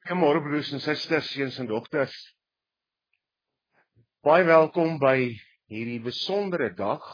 Goeiemôre broers en susters, seuns en dogters. Baie welkom by hierdie besondere dag.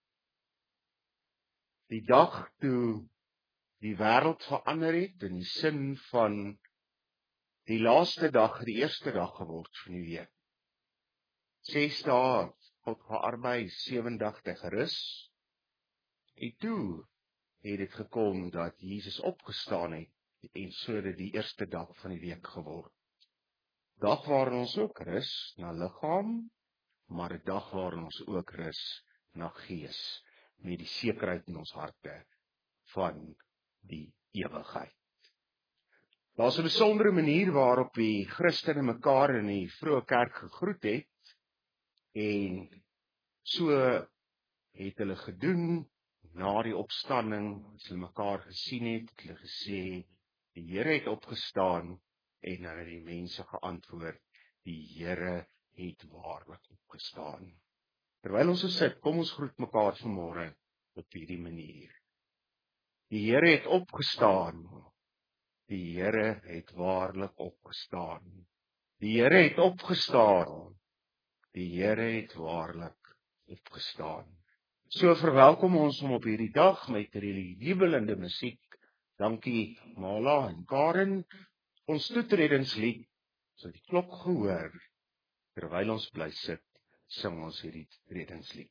Die dag toe die wêreld verander het in die sin van die laaste dag, die eerste dag geword van die week. 6 dae God gearbei, 7 dae te gerus. En toe het dit gekom dat Jesus opgestaan het en so dit die eerste dag van die week geword. Dag waarin ons ook rus na liggaam, maar 'n dag waarin ons ook rus na gees, met die sekerheid in ons harte van die ewigheid. Daar's 'n besondere manier waarop die Christene mekaar in die vroeë kerk gegroet het, en so het hulle gedoen na die opstanding, as hulle mekaar gesien het hulle gesê, die Here het opgestaan, en dan het die mense geantwoord, die Here het waarlik opgestaan. Terwyl ons so sit, kom ons groet mekaar vanmôre op hierdie manier. Die Here het opgestaan. Die Here het waarlik opgestaan. Die Here het opgestaan. Die Here het waarlik opgestaan. So verwelkom ons hom op hierdie dag met hierdie jubelende musiek. Dankie Mala en Karen. Ons toetredingslied, so die klok gehoor, terwyl ons bly sit, sing ons hierdie toetredingslied.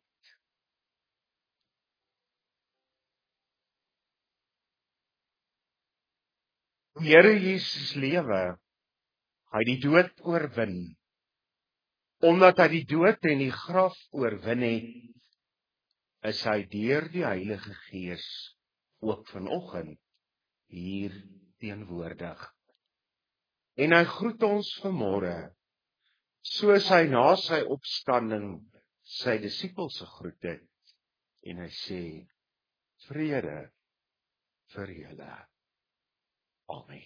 Die Here Jesus lewe, hy die dood oorwin. Omdat hy die dood en die graf oorwin het, is hy deur die Heilige Gees ook vanoggend hier teenwoordig. En hy groet ons vanmôre, soos hy na sy opstanding sy disippels gegroet het, en hy sê, vrede vir julle. Amen.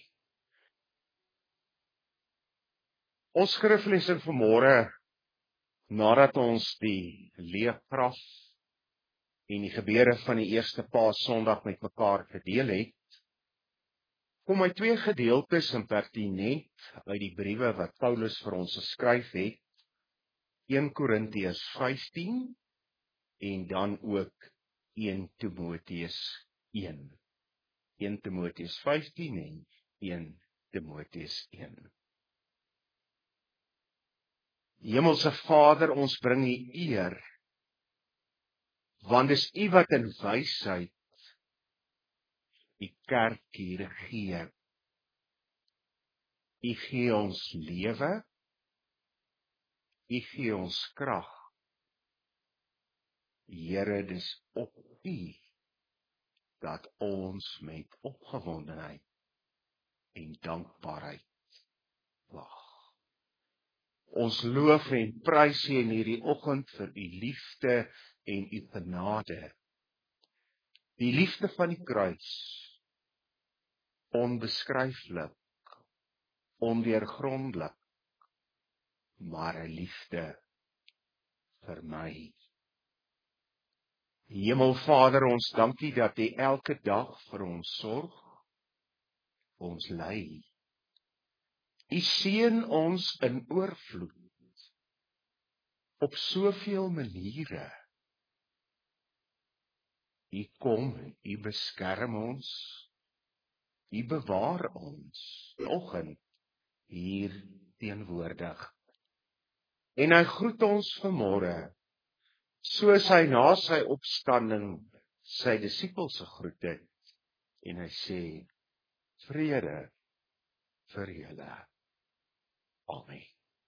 Ons skriflesing vanmôre, nadat ons die leefgraf en die gebeure van die eerste Paasondag met mekaar gedeel het, kom hy 2 gedeeltes in pertinent uit die briewe wat Paulus vir ons geskryf het, 1 Korintiërs 15 en dan ook 1 Timoteus 1. 1 Timoteus 15 en 1 Timoteus 1. Hemelse Vader, ons bring U eer, want dis U wat in wysheid die kerk hier regeer. U gee ons lewe, U gee ons krag. Here, dis op U dat ons met opgewondenheid en dankbaarheid wag. Ons loof en prys U in hierdie oggend vir U liefde en U genade. Die liefde van die kruis, onbeskryflik, ondeurgrondelik, maar 'n liefde vir my. Hemelvader, ons dankie dat U elke dag vir ons sorg, ons lei. U seën ons in oorvloed, op soveel maniere. U kom, U beskerm ons, U bewaar ons, vanoggend hier teenwoordig. En hy groet ons vanmôre, soos hy na sy opstanding sy disippels gegroet het, en hy sê, vrede vir julle. Amen.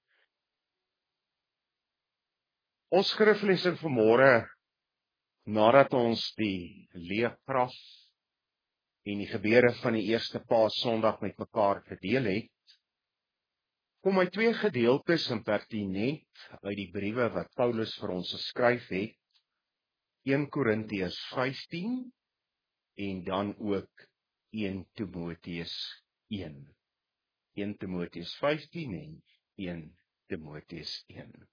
Ons skriflesing vanmôre, nadat ons die leefgraf en die gebeure van die eerste Paasondag met mekaar gedeel het, kom hy 2 gedeeltes in pertinent uit die briewe wat Paulus vir ons geskryf het, 1 Korintiërs 15 en dan ook 1 Timoteus 1. 1 Timoteus 15 en 1 Timoteus 1.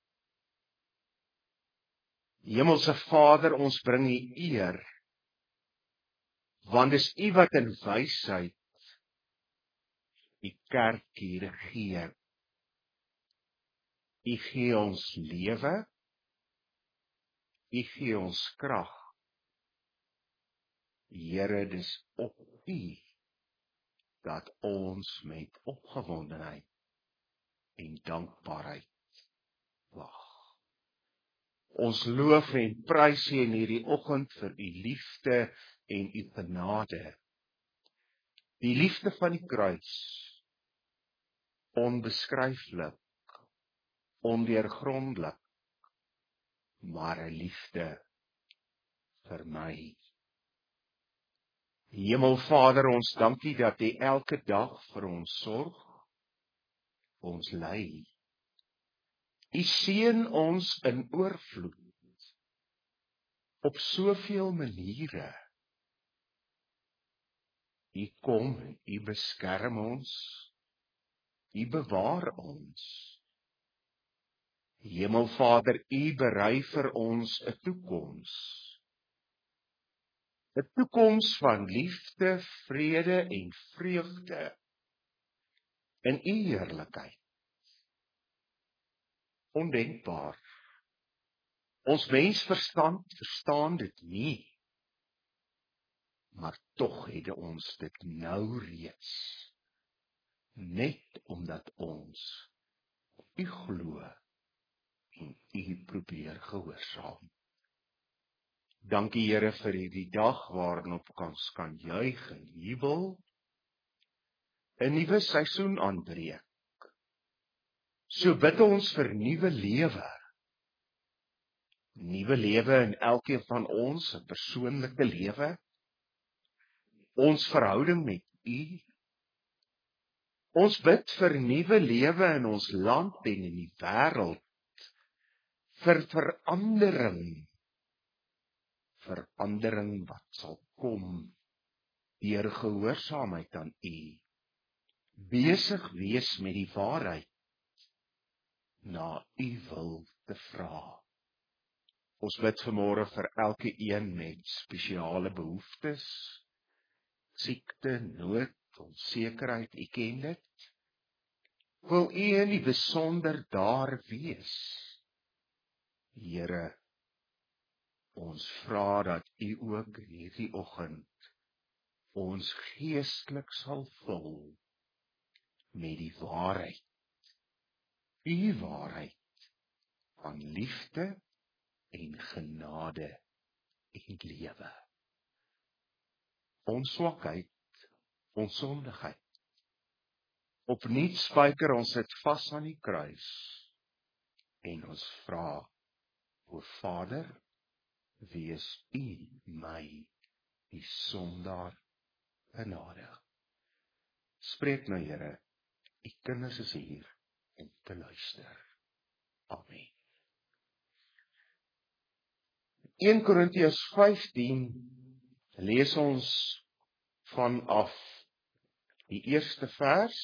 Hemelse Vader, ons bring U eer, want dis U wat in wysheid die kerk hier regeer. U gee ons lewe, U gee ons krag. Here, dis op U dat ons met opgewondenheid en dankbaarheid wag. Ons loof en prys U in hierdie oggend vir U liefde en U genade. Die liefde van die kruis, onbeskryflik, ondeurgrondelik, maar 'n liefde vir my. Hemelvader, ons dankie dat U elke dag vir ons sorg, ons lei. U seën ons in oorvloed, op soveel maniere. U kom, U beskerm ons, U bewaar ons. Hemelvader, U berei vir ons 'n toekoms. 'n Toekoms van liefde, vrede en vreugde in U heerlikheid. Ondenkbaar. Ons mensverstand verstaan dit nie, maar tog het ons dit nou reeds, net omdat ons U glo en U probeer gehoorsaam. Dankie Here vir hierdie dag waarop ons kan juig en jubel, 'n nuwe seisoen aanbreek. So bid ons vir nuwe lewe. Nuwe lewe in elkeen van ons, 'n persoonlike lewe. Ons verhouding met U. Ons bid vir nuwe lewe in ons land en in die wêreld. Vir verandering. Verandering wat sal kom deur gehoorsaamheid aan U. Besig wees met die waarheid, na U wil te vra. Ons bid vanmôre vir elke een met spesiale behoeftes, siekte, nood, onsekerheid, U ken dit. Wil U in die besonder daar wees? Here, ons vra dat U ook in hierdie oggend ons geestelik sal vul met die waarheid. U waarheid van liefde en genade en lewe. Ons swakheid, ons sondigheid. Opnuut spyker ons dit vas aan die kruis en ons vra, o Vader, wees U my, die sondaar, genadig. Spreek nou Here, U kinders is hier om te luister. Amen. 1 Korintiërs 15 lees ons vanaf die eerste vers.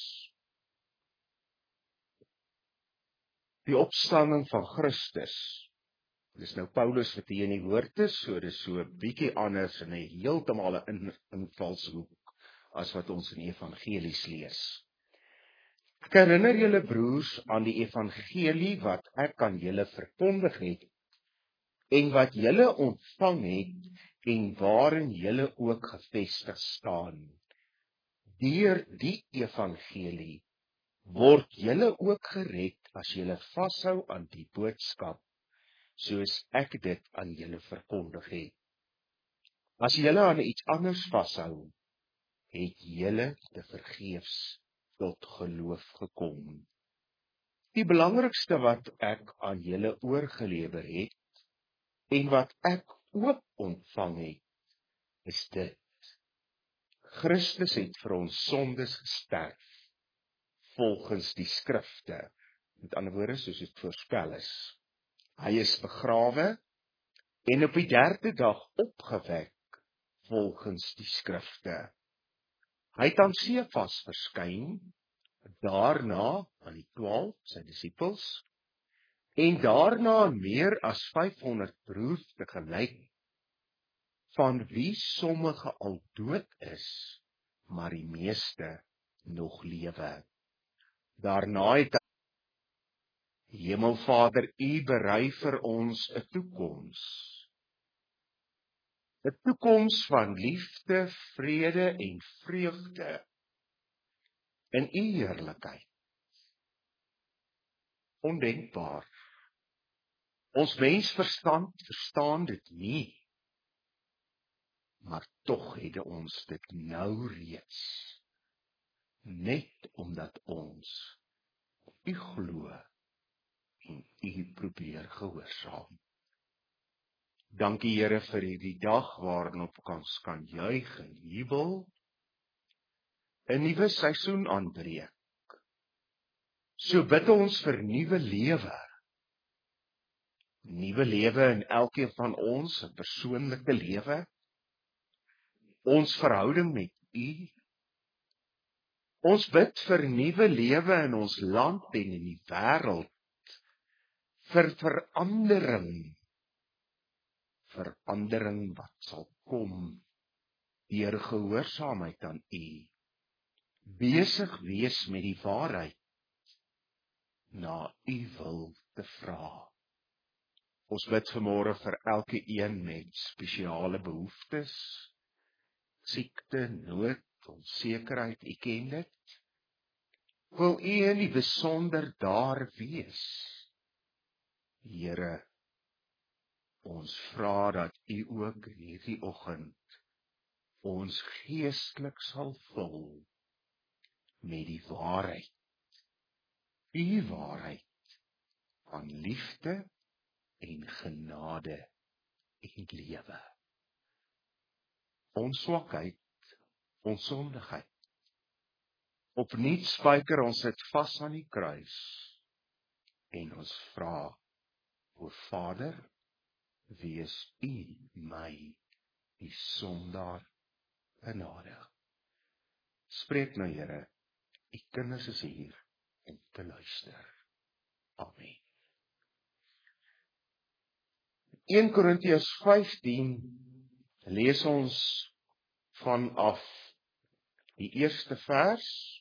Die opstanding van Christus. Dis nou Paulus wat hier in die woord is, so dis so 'n bietjie anders en 'n heeltemal 'n invalshoek as wat ons in evangelies lees. Ek herinner julle broers aan die evangelie wat ek aan julle verkondig het en wat julle ontvang het en waarin julle ook gevestig staan. Deur die evangelie word julle ook gered as julle vashou aan die boodskap, soos ek dit aan julle verkondig het. As julle aan iets anders vashou, het julle te vergeefs tot geloof gekom. Die belangrikste wat ek aan julle oorgelewer het, en wat ek ook ontvang het, is dit. Christus het vir ons sondes gesterf, volgens die skrifte. Met ander woorde, soos dit voorspel is. Hy is begrawe, en op die 3de dag opgewek, volgens die skrifte. Hy het aan Sefas verskyn, daarna aan die 12, sy disippels, en daarna aan meer as 500 broers tegelyk, van wie sommige al dood is, maar die meeste nog lewe. Daarna het Hemelvader, U berei vir ons 'n toekoms. 'n Toekoms van liefde, vrede en vreugde in U heerlikheid. Ondenkbaar. Ons mensverstand verstaan dit nie, maar tog het ons dit nou reeds, net omdat ons U glo en U probeer gehoorsaam. Dankie Here vir hierdie dag waarop ons kan juig en jubel, 'n nuwe seisoen aanbreek. So bid ons vir nuwe lewe in elkeen van ons, 'n persoonlike lewe, ons verhouding met U. Ons bid vir nuwe lewe in ons land en in die wêreld, vir verandering wat sal kom deur gehoorsaamheid aan U, besig wees met die waarheid, na U wil te vra. Ons bid vanmôre vir elke een met spesiale behoeftes, siekte, nood, onsekerheid, U ken dit. Wil U in die besonder daar wees? Here, ons vra dat U ook in hierdie oggend ons geestelik sal vul met die waarheid. U waarheid van liefde en genade en lewe. Ons swakheid, ons sondigheid. Opnuut spyker ons dit vas aan die kruis en ons vra, o Vader, wees U my, die sondaar, genadig. Spreek nou Here, U kinders is hier om te luister. Amen. 1 Korintiërs 15 lees ons vanaf die eerste vers.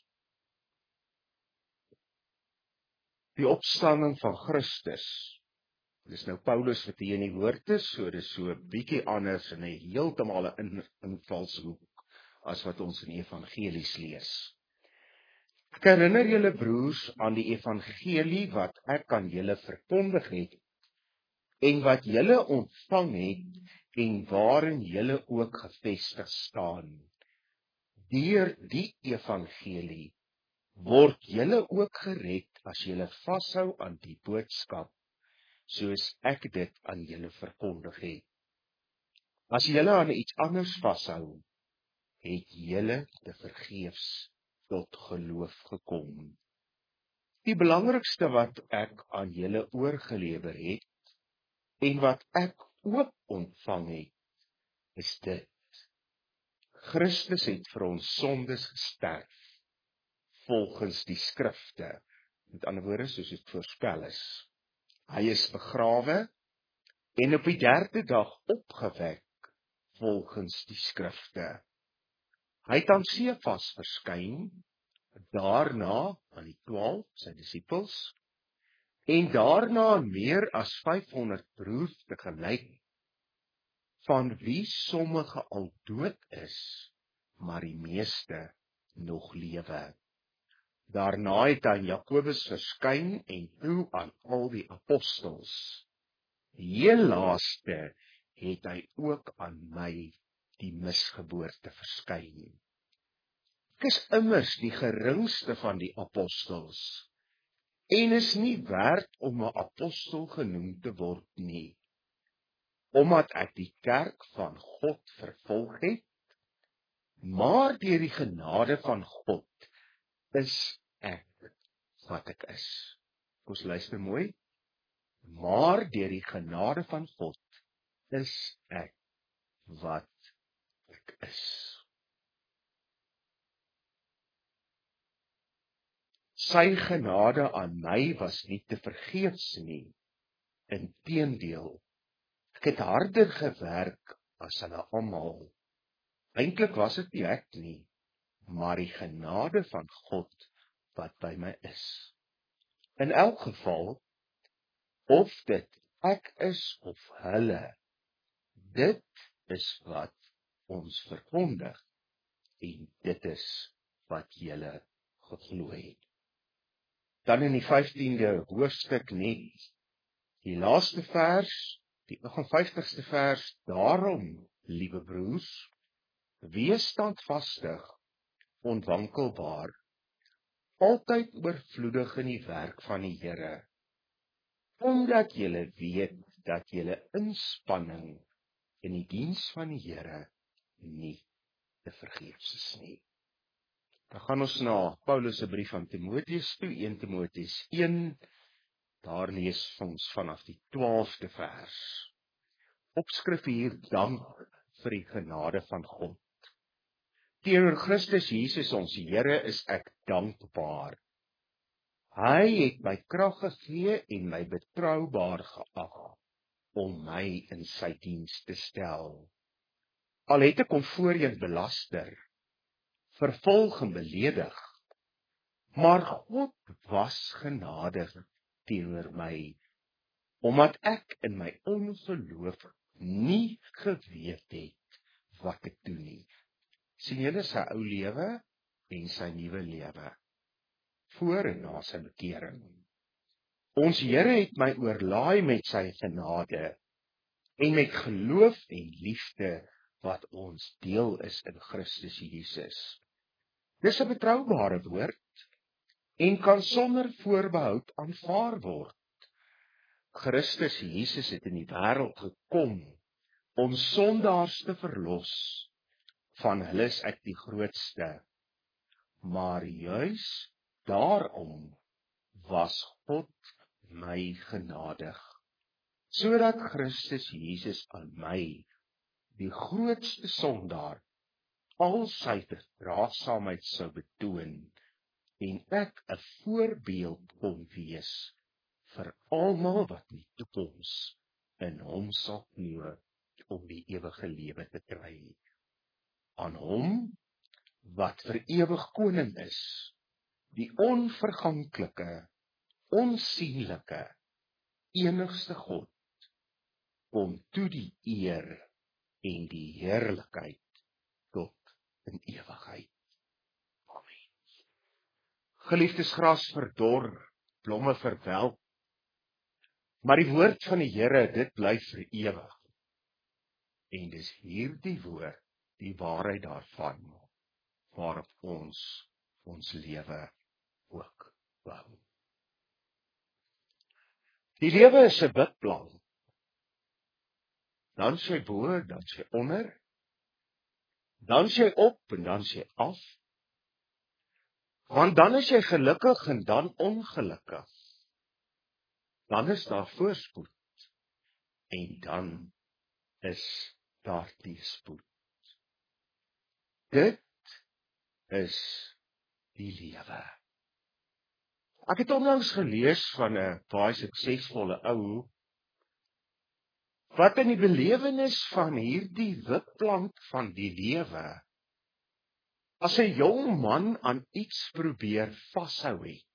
Die opstanding van Christus. Dis nou Paulus wat hier in die woord is, so dis so 'n bietjie anders en 'n heeltemal 'n invalshoek as wat ons in evangelies lees. Ek herinner julle broers aan die evangelie wat ek aan julle verkondig het en wat julle ontvang het en waarin julle ook gevestig staan. Deur die evangelie word julle ook gered as julle vashou aan die boodskap, soos ek dit aan julle verkondig het. As julle aan iets anders vashou, het julle te vergeefs tot geloof gekom. Die belangrikste wat ek aan julle oorgelewer het, en wat ek ook ontvang het, is dit. Christus het vir ons sondes gesterf, volgens die skrifte. Met ander woorde, soos dit voorspel is. Hy is begrawe en op die 3de dag opgewek, volgens die skrifte. Hy het aan Sefas verskyn, daarna aan die 12, sy disippels, en daarna aan meer as 500 broers tegelyk, van wie sommige al dood is, maar die meeste nog lewe. Daarna het hy aan Jakobus verskyn en toe aan al die apostels. Heel laaste het hy ook aan my, die misgeboorte, verskyn. Ek is immers die geringste van die apostels, en is nie werd om 'n apostel genoem te word nie, omdat ek die kerk van God vervolg het, maar deur die genade van God is ek wat ek is. Ons luister mooi. Maar deur die genade van God is ek wat ek is. Sy genade aan my was nie te vergeefs nie. Inteendeel, ek het harder gewerk as hulle almal. Eintlik was dit nie ek nie, maar die genade van God wat by my is. In elk geval, of dit ek is of hulle, dit is wat ons verkondig, en dit is wat julle geglo het. Dan in die 15de hoofstuk net, die laaste vers, die 58ste vers, daarom, liewe broers, wees standvastig, onwankelbaar, altyd oorvloedig in die werk van die Here, omdat julle weet dat julle inspanning in die diens van die Here nie te vergeefs is nie. Dan gaan ons na Paulus se brief aan Timoteus toe, 1 Timoteus 1, daar lees ons vanaf die 12de vers. Opskrif hier, dank vir die genade van God. Teenoor Christus Jesus ons Here is ek dankbaar. Hy het my krag gegee en my betroubaar geag om my in sy diens te stel. Al het ek hom voorheen belaster, vervolg en beledig, maar God was genadig teenoor my, omdat ek in my ongeloof nie geweet het wat ek doen nie. Sien julle sy ou lewe en sy nuwe lewe, voor en na sy bekering. Ons Here het my oorlaai met sy genade en met geloof en liefde wat ons deel is in Christus Jesus. Dis 'n betroubare woord en kan sonder voorbehoud aanvaar word. Christus Jesus het in die wêreld gekom om sondaars te verlos. Van hulle is ek die grootste. Maar juis daarom was God my genadig, sodat Christus Jesus aan my, die grootste sondaar, al sy verdraagsaamheid sou betoon, en ek 'n voorbeeld kon wees vir almal wat in die toekoms in hom sal glo om die ewige lewe te kry. Aan hom wat vir ewig koning is, die onverganklike, onsienlike, enigste God, kom toe die eer en die heerlikheid tot in ewigheid. Amen. Geliefdes, gras verdor, blomme verwelk, maar die woord van die Here, dit bly vir ewig. En dis hierdie woord, die waarheid daarvan, waarop ons lewe ook bou. Die lewe is 'n bidplan. Dan sy bo, dan sy onder, dan sy op en dan sy af. Want dan is jy gelukkig en dan ongelukkig. Dan is daar voorspoed en dan is daar teëspoed. Dit is die lewe. Ek het onlangs gelees van 'n baie suksesvolle ou wat in die belewenis van hierdie witplank van die lewe, as 'n jong man aan iets probeer vashou het,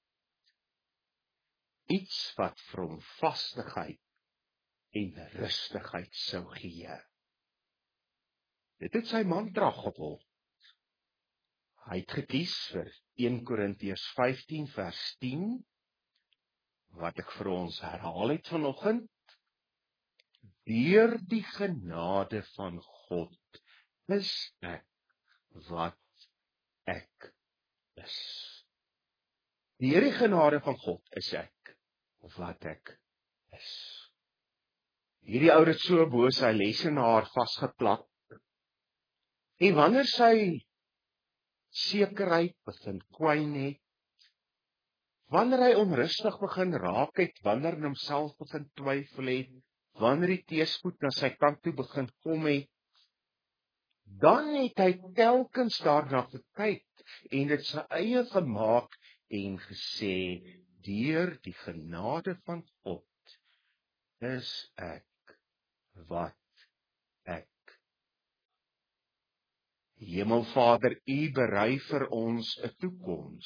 iets wat vir hom vastigheid en rustigheid sou gee. Dit het sy mantra geword. Hy het gekies vir 1 Korintiërs 15 vers 10, wat ek vir ons herhaal het vanoggend. Deur die genade van God is ek wat ek is. Deur die genade van God is ek wat ek is. Hierdie ou het so bo sy lesenaar vasgeplak. En wanneer sy sekerheid begin kwyn het, wanneer hy onrustig begin raak het, wanneer hy homself begin twyfel het, wanneer die teëspoed na sy kant toe begin kom het, dan het hy telkens daarna gekyk en dit sy eie gemaak en gesê, deur die genade van God is ek wat ek Hemelvader, U berei vir ons 'n toekoms.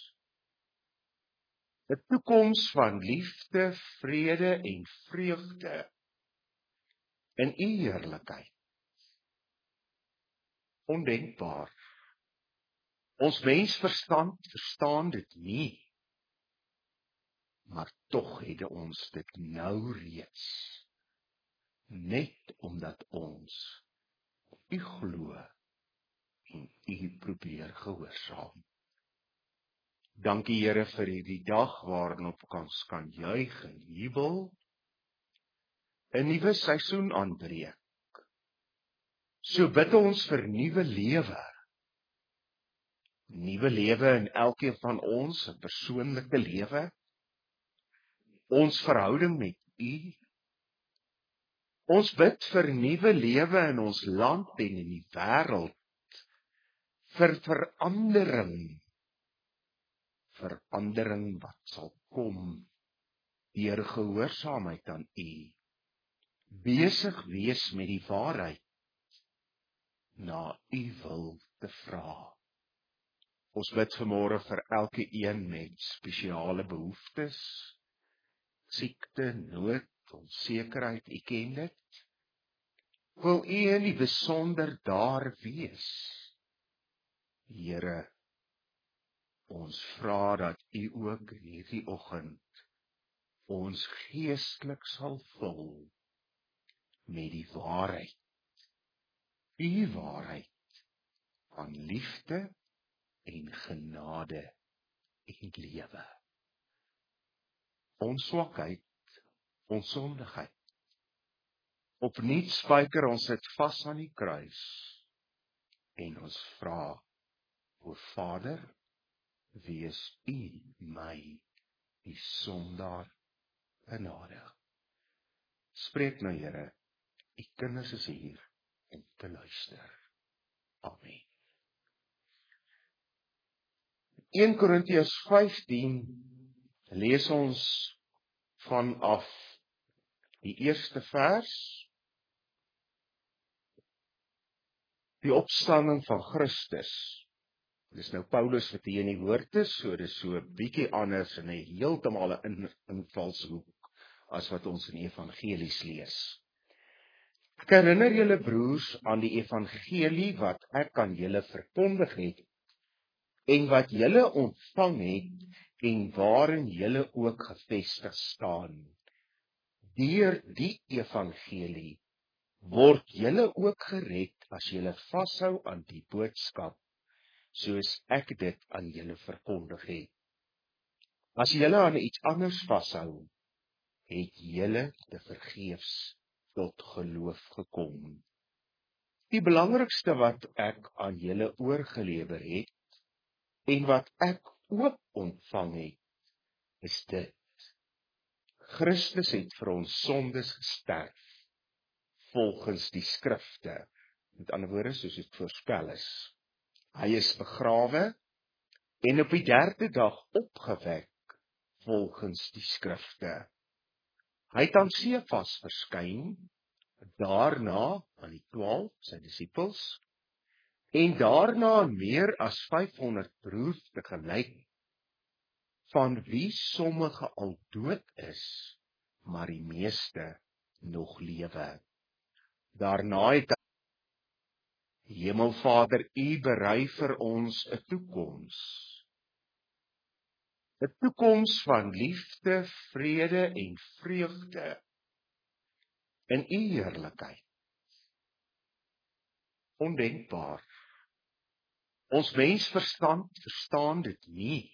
'n Toekoms van liefde, vrede en vreugde in U heerlikheid. Ondenkbaar. Ons mensverstand verstaan dit nie, maar tog het ons dit nou reeds, net omdat ons U glo en U probeer gehoorsaam. Dankie Here vir hierdie dag waarop ons kan juig en jubel, 'n nuwe seisoen aanbreek. So bid ons vir nuwe lewe in elkeen van ons, 'n persoonlike lewe, ons verhouding met U. Ons bid vir nuwe lewe in ons land en in die wêreld, vir verandering wat sal kom deur gehoorsaamheid aan U, besig wees met die waarheid, na U wil te vra. Ons bid vanmôre vir elke een met spesiale behoeftes, siekte, nood, onsekerheid, U ken dit. Wil U in die besonder daar wees? Here, ons vra dat U ook in hierdie oggend ons geestelik sal vul met die waarheid. U waarheid van liefde en genade en lewe. Ons swakheid, ons sondigheid. Opnuut spyker ons dit vas aan die kruis en ons vra, o Vader, wees U my, die sondaar, genadig. Spreek nou Here, U kinders is hier om te luister. Amen. 1 Korintiërs 15 lees ons vanaf die eerste vers, die opstanding van Christus. Dis nou Paulus wat hier in die woord is, so dis so 'n bietjie anders en 'n heeltemal 'n invalshoek as wat ons in die evangelies lees. Ek herinner julle broers aan die evangelie wat ek aan julle verkondig het en wat julle ontvang het en waarin julle ook gevestig staan. Deur die evangelie word julle ook gered as julle vashou aan die boodskap, soos ek dit aan julle verkondig het. As julle aan iets anders vashou, het julle te vergeefs tot geloof gekom. Die belangrikste wat ek aan julle oorgelewer het, en wat ek ook ontvang het, is dit. Christus het vir ons sondes gesterf, volgens die skrifte. Met ander woorde, soos dit voorspel is. Hy is begrawe en op die 3de dag opgewek, volgens die skrifte. Hy het aan Sefas verskyn, daarna aan die 12, sy disippels, en daarna aan meer as 500 broers tegelyk, van wie sommige al dood is, maar die meeste nog lewe. Daarna het Hemelvader, U berei vir ons 'n toekoms. 'n Toekoms van liefde, vrede en vreugde in U heerlikheid. Ondenkbaar. Ons mensverstand verstaan dit nie,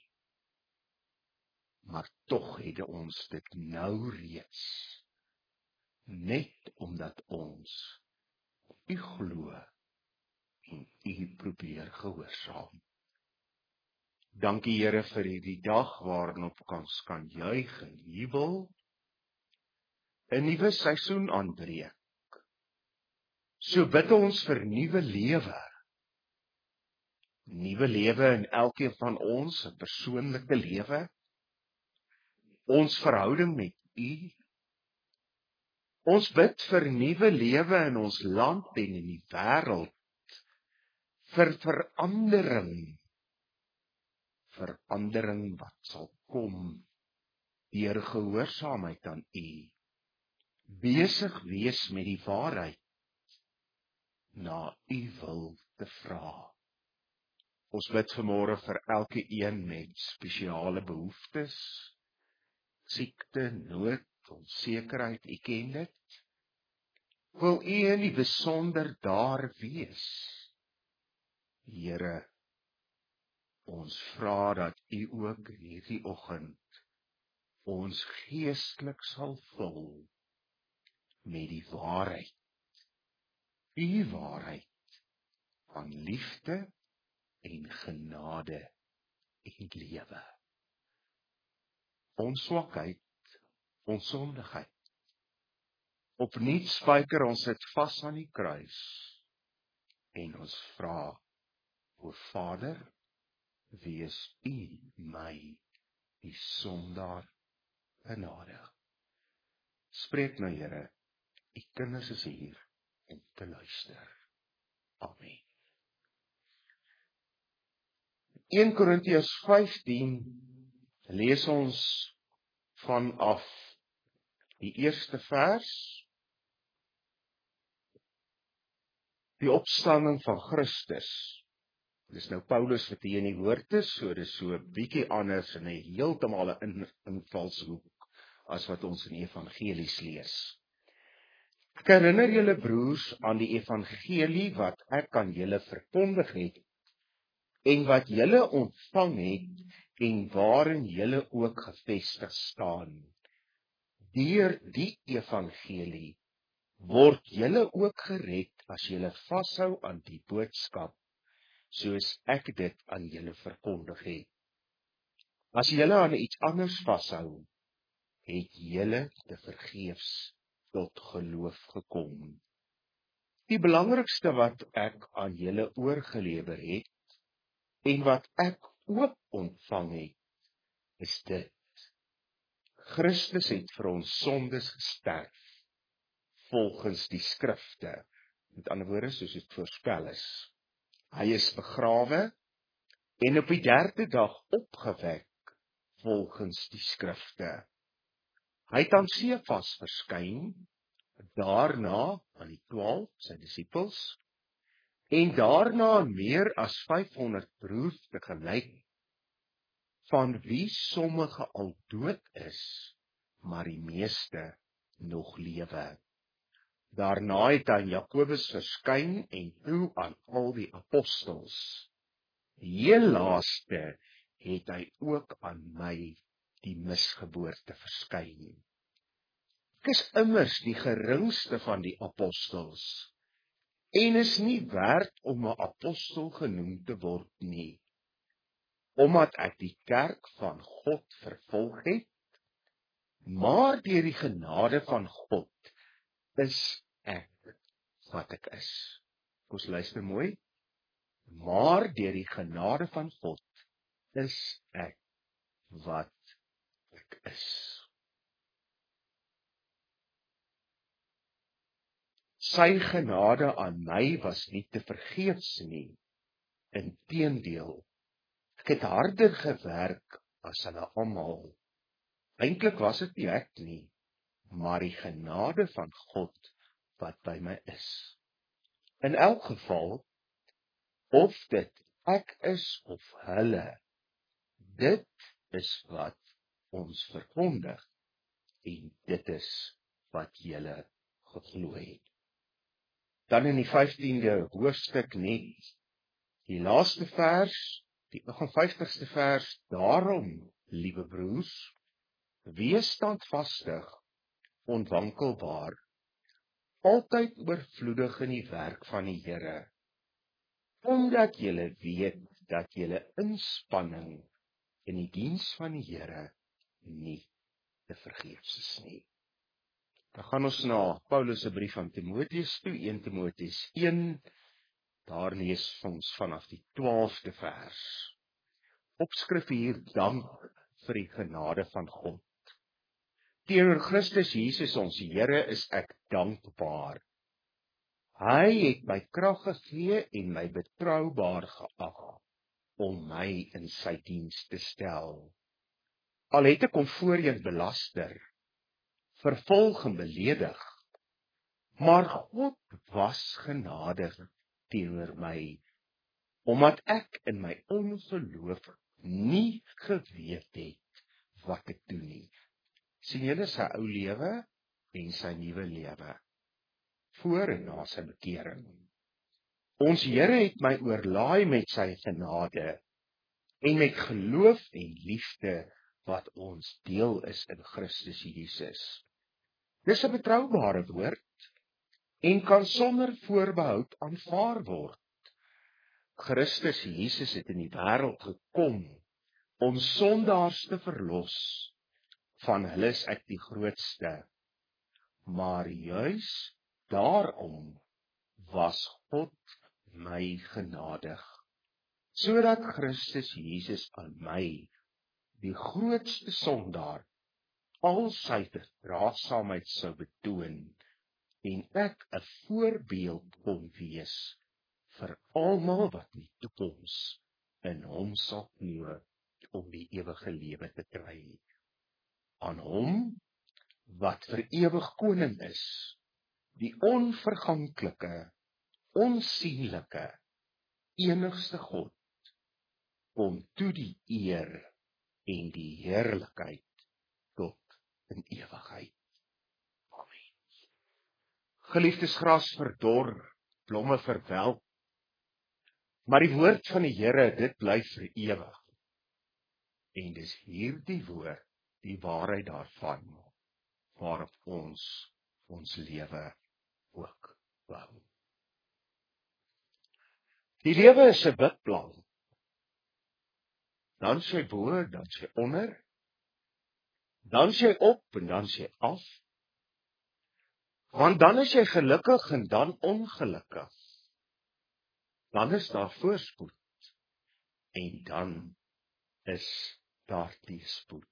maar tog het ons dit nou reeds, net omdat ons U glo en U probeer gehoorsaam. Dankie Here vir hierdie dag waarop ons kan juig en jubel, 'n nuwe seisoen aanbreek. So bid ons vir nuwe lewe in elkeen van ons, 'n persoonlike lewe, ons verhouding met U. Ons bid vir nuwe lewe in ons land en in die wêreld, vir verandering wat sal kom deur gehoorsaamheid aan U, besig wees met die waarheid na U wil te vra. Ons bid vanmôre vir elke een met spesiale behoeftes, siekte, nood, onsekerheid, U ken dit. Wil U in die besonder daar wees? Here, ons vra dat U ook in hierdie oggend ons geestelik sal vul met die waarheid. U waarheid van liefde en genade en lewe. Ons swakheid, ons sondigheid. Opnuut spyker ons dit vas aan die kruis en ons vra, o Vader, wees U my, die sondaar, genadig. Spreek nou, Here, U kinders is hier om te luister. Amen. 1 Korintiërs 15 lees ons vanaf die eerste vers, die opstanding van Christus. Dis nou Paulus wat hier in die woord is, so dis so 'n bietjie anders en 'n heeltemal 'n invalshoek as wat ons in evangelies lees. Ek herinner julle broers aan die evangelie wat ek aan julle verkondig het en wat julle ontvang het en waarin julle ook gevestig staan. Deur die evangelie word julle ook gered as julle vashou aan die boodskap, soos ek dit aan julle verkondig het. As julle aan iets anders vashou, het julle te vergeefs tot geloof gekom. Die belangrikste wat ek aan julle oorgelewer het, en wat ek ook ontvang het, is dit. Christus het vir ons sondes gesterf, volgens die skrifte. Met ander woorde, soos dit voorspel is. Hy is begrawe en op die 3de dag opgewek, volgens die skrifte. Hy het aan Sefas verskyn, daarna aan die 12, sy disippels, en daarna aan meer as 500 broers tegelyk, van wie sommige al dood is, maar die meeste nog lewe. Daarna het hy aan Jakobus verskyn en toe aan al die apostels. Heel laaste het hy ook aan my, die misgeboorte, verskyn. Ek is immers die geringste van die apostels, en is nie werd om 'n apostel genoem te word nie, omdat ek die kerk van God vervolg het, maar deur die genade van God is ek wat ek is. Ons luister mooi. Maar deur die genade van God is ek wat ek is. Sy genade aan my was nie te vergeefs nie. Inteendeel, ek het harder gewerk as hulle almal. Eintlik was dit nie ek nie, maar die genade van God wat by my is. In elk geval, of dit ek is of hulle, dit is wat ons verkondig en dit is wat julle geglo het. Dan in die 15de hoofstuk net die laaste vers, die 59ste vers, daarom, liewe broers, wees standvastig, onwankelbaar, altyd oorvloedig in die werk van die Here, omdat julle weet dat julle inspanning in die diens van die Here nie te vergeefs is nie. Dan gaan ons na Paulus se brief aan Timoteus toe, 1 Timoteus 1, daar lees ons vanaf die 12de vers. Opskrif hier, dank vir die genade van God. Teenoor Christus Jesus ons Here is ek dankbaar. Hy het my krag gegee en my betroubaar geag om my in sy diens te stel. Al het ek hom voorheen belaster, vervolg en beledig, maar God was genadig teenoor my, omdat ek in my ongeloof nie geweet het wat ek doen nie. Sien julle sy ou lewe en sy nuwe lewe, voor en na sy bekering. Ons Here het my oorlaai met sy genade en met geloof en liefde wat ons deel is in Christus Jesus. Dis 'n betroubare woord en kan sonder voorbehoud aanvaar word. Christus Jesus het in die wêreld gekom om sondaars te verlos. Van hulle is ek die grootste. Maar juis daarom was God my genadig, sodat Christus Jesus aan my, die grootste sondaar, al sy verdraagsaamheid sou betoon en ek 'n voorbeeld kon wees vir almal wat in die toekoms in hom sal glo om die ewige lewe te kry. Aan hom wat vir ewig koning is, die onverganklike, onsienlike, enigste God, kom toe die eer en die heerlikheid tot in ewigheid. Amen. Geliefdes, gras verdor, blomme verwelk, maar die woord van die Here, dit bly vir ewig. En dis hierdie woord, die waarheid daarvan, waarop ons lewe ook bou. Die lewe is 'n bidplan. Dan sy bo, dan sy onder, dan sy op en dan sy af. Want dan is jy gelukkig en dan ongelukkig. Dan is daar voorspoed en dan is daar teëspoed.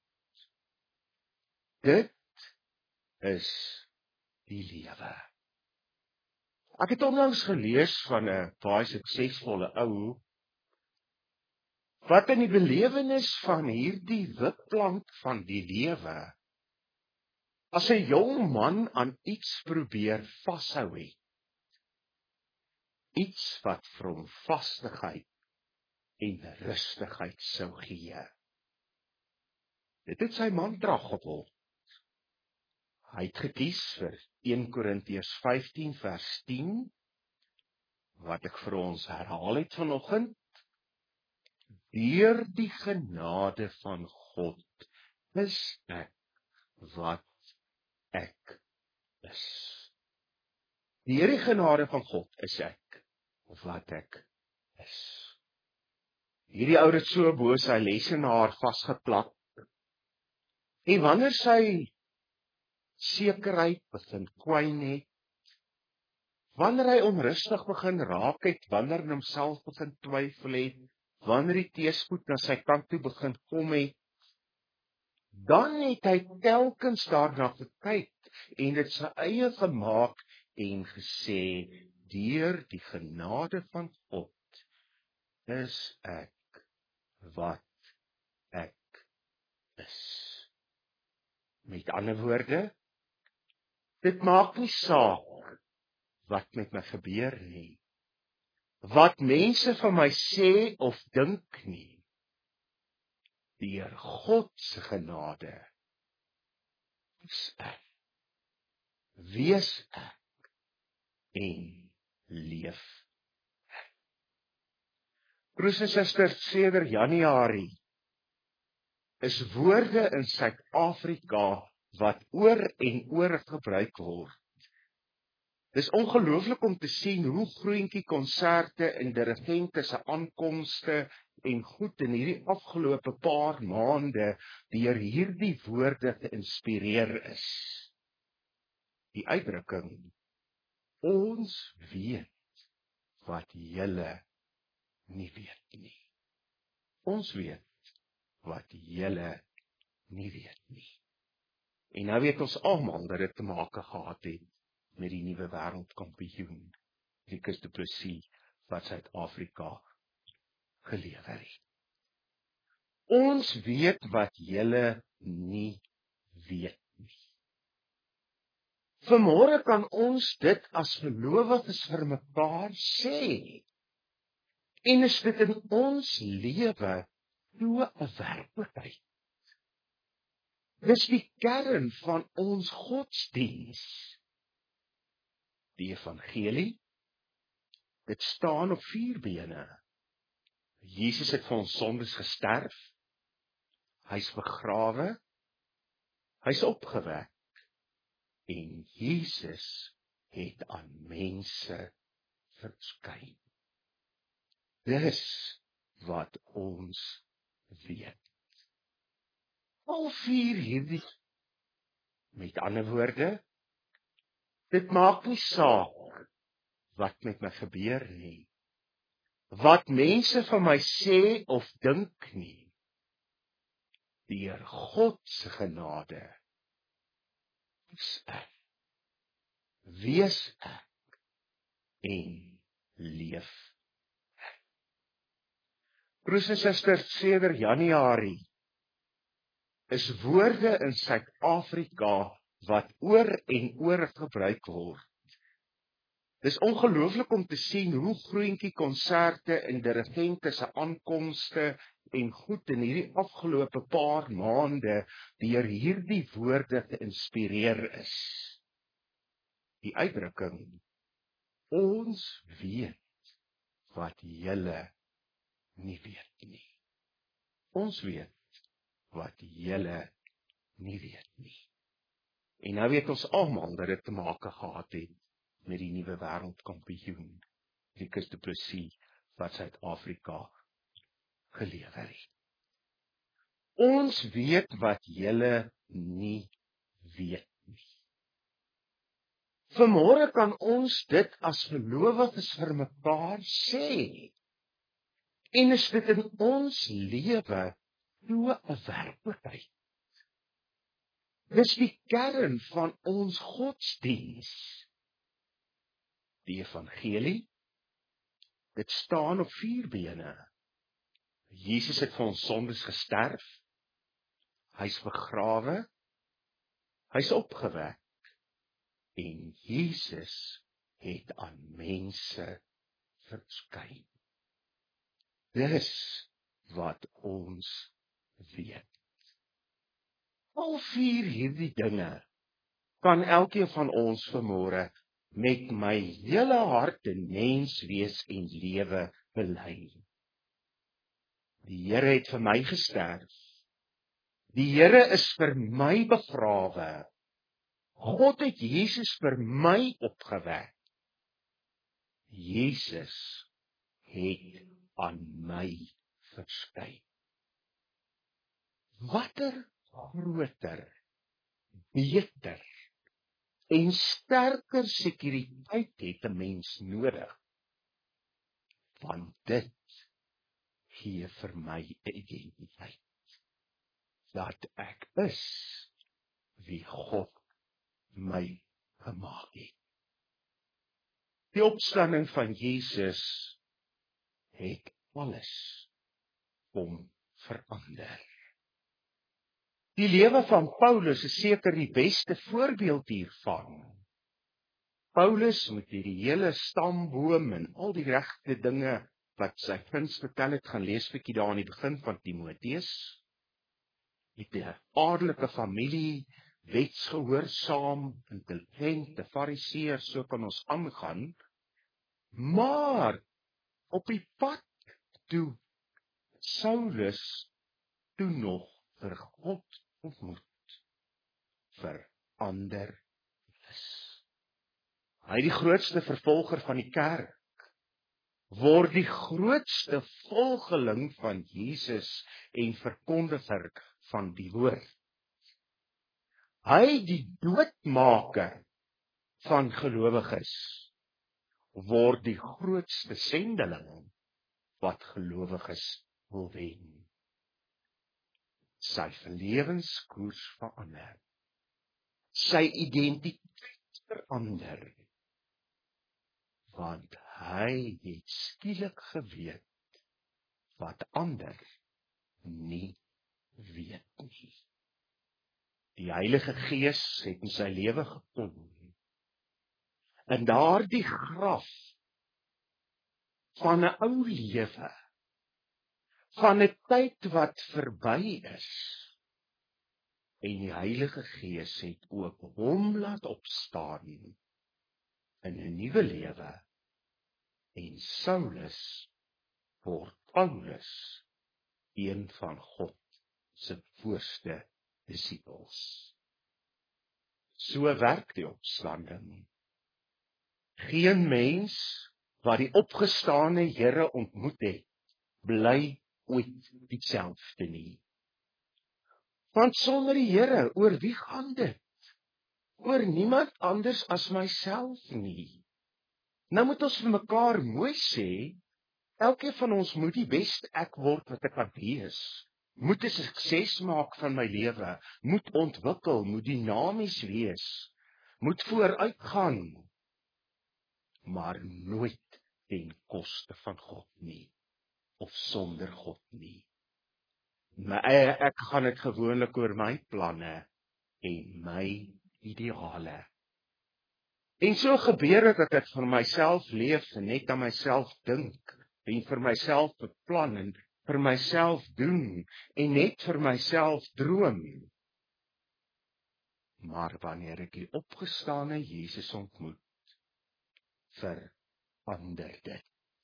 Dit is die lewe. Ek het onlangs gelees van 'n baie suksesvolle ou wat in die belewenis van hierdie witplank van die lewe, as 'n jong man aan iets probeer vashou het, iets wat vir hom vastigheid en rustigheid sou gee. Dit het sy mantra geword. Hy het gekies vir 1 Korintiërs 15 vers 10, wat ek vir ons herhaal het vanoggend. Deur die genade van God is ek wat ek is. Deur die genade van God is ek wat ek is. Hierdie ou het so bo sy lesenaar vasgeplak. En wanneer sy sekerheid begin kwyn het, wanneer hy onrustig begin raak het, wanneer hy homself begin twyfel het, wanneer die teëspoed na sy kant toe begin kom het, dan het hy telkens daarna gekyk en dit sy eie gemaak en gesê, deur die genade van God is ek wat ek is. Met ander woorde, dit maak nie saak wat met my gebeur nie, wat mense van my sê of dink nie. Deur God se genade is ek, wees ek en leef ek. Broers en susters, sedert Januarie is woorde in Suid-Afrika wat oor en oor gebruik word. Dis ongelooflik om te sien hoe groentjie konserte en dirigente se aankomste en goed in hierdie afgelope paar maande deur hierdie woorde geïnspireer is. Die uitdrukking, ons weet wat julle nie weet nie. Ons weet wat julle nie weet nie. En nou weet ons almal dat dit te maak gehad het met die nuwe wêreldkampioen Driekus Du Plessis wat Suid-Afrika gelewer het. Ons weet wat julle nie weet nie. Vanmôre kan ons dit as gelowiges vir mekaar sê. En is dit in ons lewe so 'n werklikheid? Dis die kern van ons godsdiens. Die evangelie, dit staan op 4 bene. Jesus het vir ons sondes gesterf, hy's begrawe, hy's opgewek, en Jesus het aan mense verskyn. Dis wat ons weet. Al 4 hierdie, met ander woorde, dit maak nie saak wat met my gebeur nie, wat mense van my sê of dink nie, deur God se genade is ek, wees ek en leef ek. Broers en susters, sedert Januarie is woorde in Suid-Afrika wat oor en oor gebruik word. Dis ongelooflik om te sien hoe groentjie konserte en dirigente se aankomste en goed in hierdie afgelope paar maande deur hierdie woorde geïnspireer is. Die uitdrukking, ons weet wat julle nie weet nie. Ons weet wat julle nie weet nie. En nou weet ons almal dat dit te maak gehad het met die nuwe wêreldkampioen, Driekus Du Plessis wat Suid-Afrika gelewer het. Ons weet wat julle nie weet nie. Vanmôre kan ons dit as gelowiges vir mekaar sê. En is dit in ons lewe so 'n werklikheid? Dis die kern van ons godsdiens. Die evangelie, dit staan op 4 bene. Jesus het vir ons sondes gesterf, hy's begrawe, hy's opgewek, en Jesus het aan mense verskyn. Dis wat ons weet. Al 4 hierdie dinge kan elkeen van ons vanmôre met my hele hart en menswees en lewe bely. Die Here het vir my gesterf. Die Here is vir my begrawe. God het Jesus vir my opgewek. Jesus het aan my verskyn. Watter groter, beter en sterker sekuriteit het 'n mens nodig? Want dit gee vir my 'n identiteit. Dat ek is wie God my gemaak het. Die opstanding van Jesus het alles kom verander. Die lewe van Paulus is seker die beste voorbeeld hiervan. Paulus met hierdie hele stamboom en al die regte dinge wat sy vriends vertel het, gaan lees bietjie daar aan die begin van Timoteus. Met 'n adelike familie, wetsgehoorsaam, intelligente fariseer, so kan ons aangaan. Maar op die pad toe Saulus toe nog vir God ontmoet, verander is. Hy die grootste vervolger van die kerk, word die grootste volgeling van Jesus en verkondiger van die woord. Hy die doodmaker van gelowiges, word die grootste sendeling wat gelowiges wil wen. Sy lewenskoers verander. Sy identiteit verander. want hy het skielik geweet wat ander nie weet nie. Die Heilige Gees het in sy lewe gekom. In daardie graf van 'n ou lewe, van 'n tyd wat verby is, en die Heilige Gees het ook hom laat opstaan in 'n nuwe lewe, en Saulus word Paulus, een van God se voorste disippels. So werk die opstanding. Geen mens wat die opgestane Here ontmoet het, bly ooit dieselfde nie. Want sonder die Here, oor wie gaan dit? Oor niemand anders as myself nie. Nou moet ons vir mekaar mooi sê, elkeen van ons moet die beste ek word wat ek kan wees. Moet 'n sukses maak van my lewe, moet ontwikkel, moet dinamies wees, moet vooruitgaan, maar nooit ten koste van God nie, of sonder God nie. Maar ek gaan dit gewoonlik oor my planne en my ideale. En so gebeur dit dat ek vir myself leef en net aan myself dink, en vir myself beplan en vir myself doen, en net vir myself droom. Maar wanneer ek die opgestane Jesus ontmoet, verander dit.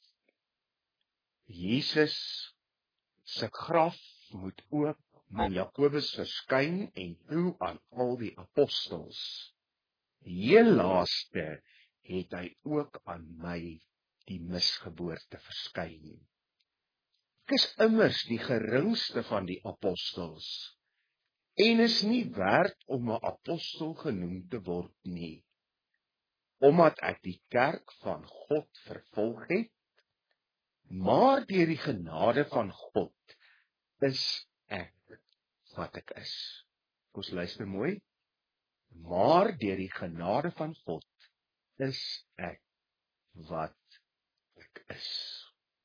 Jesus se graf moet ook aan Jakobus verskyn en toe aan al die apostels. Heel laaste het hy ook aan my, die misgeboorte, verskyn. Ek is immers die geringste van die apostels, en is nie werd om 'n apostel genoem te word nie, omdat ek die kerk van God vervolg het, maar deur die genade van God is ek wat ek is. Ons luister mooi. Maar deur die genade van God is ek wat ek is.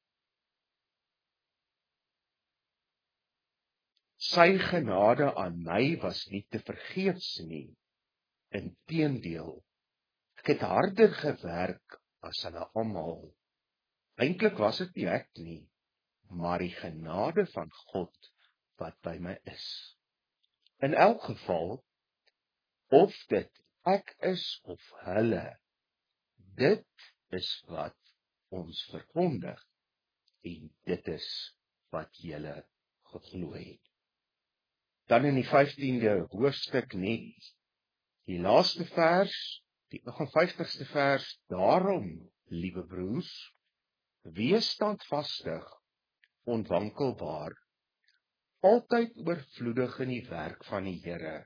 Sy genade aan my was nie te vergeefs nie. Inteendeel, ek het harder gewerk as hulle almal. Eintlik was dit nie ek nie, maar die genade van God wat by my is. In elk geval, of dit ek is of hulle, dit is wat ons verkondig, en dit is wat julle geglo het. Dan in die 15de hoofstuk net, die laaste vers, die 59ste vers, daarom, liewe broers, wees standvastig, onwankelbaar, altyd oorvloedig in die werk van die Here,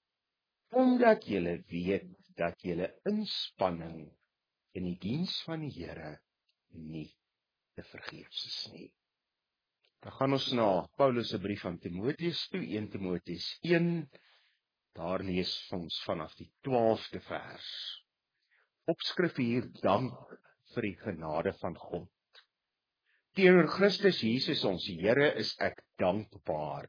omdat julle weet dat julle inspanning in die diens van die Here nie te vergeefs is nie. Dan gaan ons na Paulus se brief aan Timoteus toe, 1 Timoteus 1, daar lees ons vanaf die 12de vers. Opskrif hier, dank vir die genade van God. Teenoor Christus Jesus ons Here is ek dankbaar.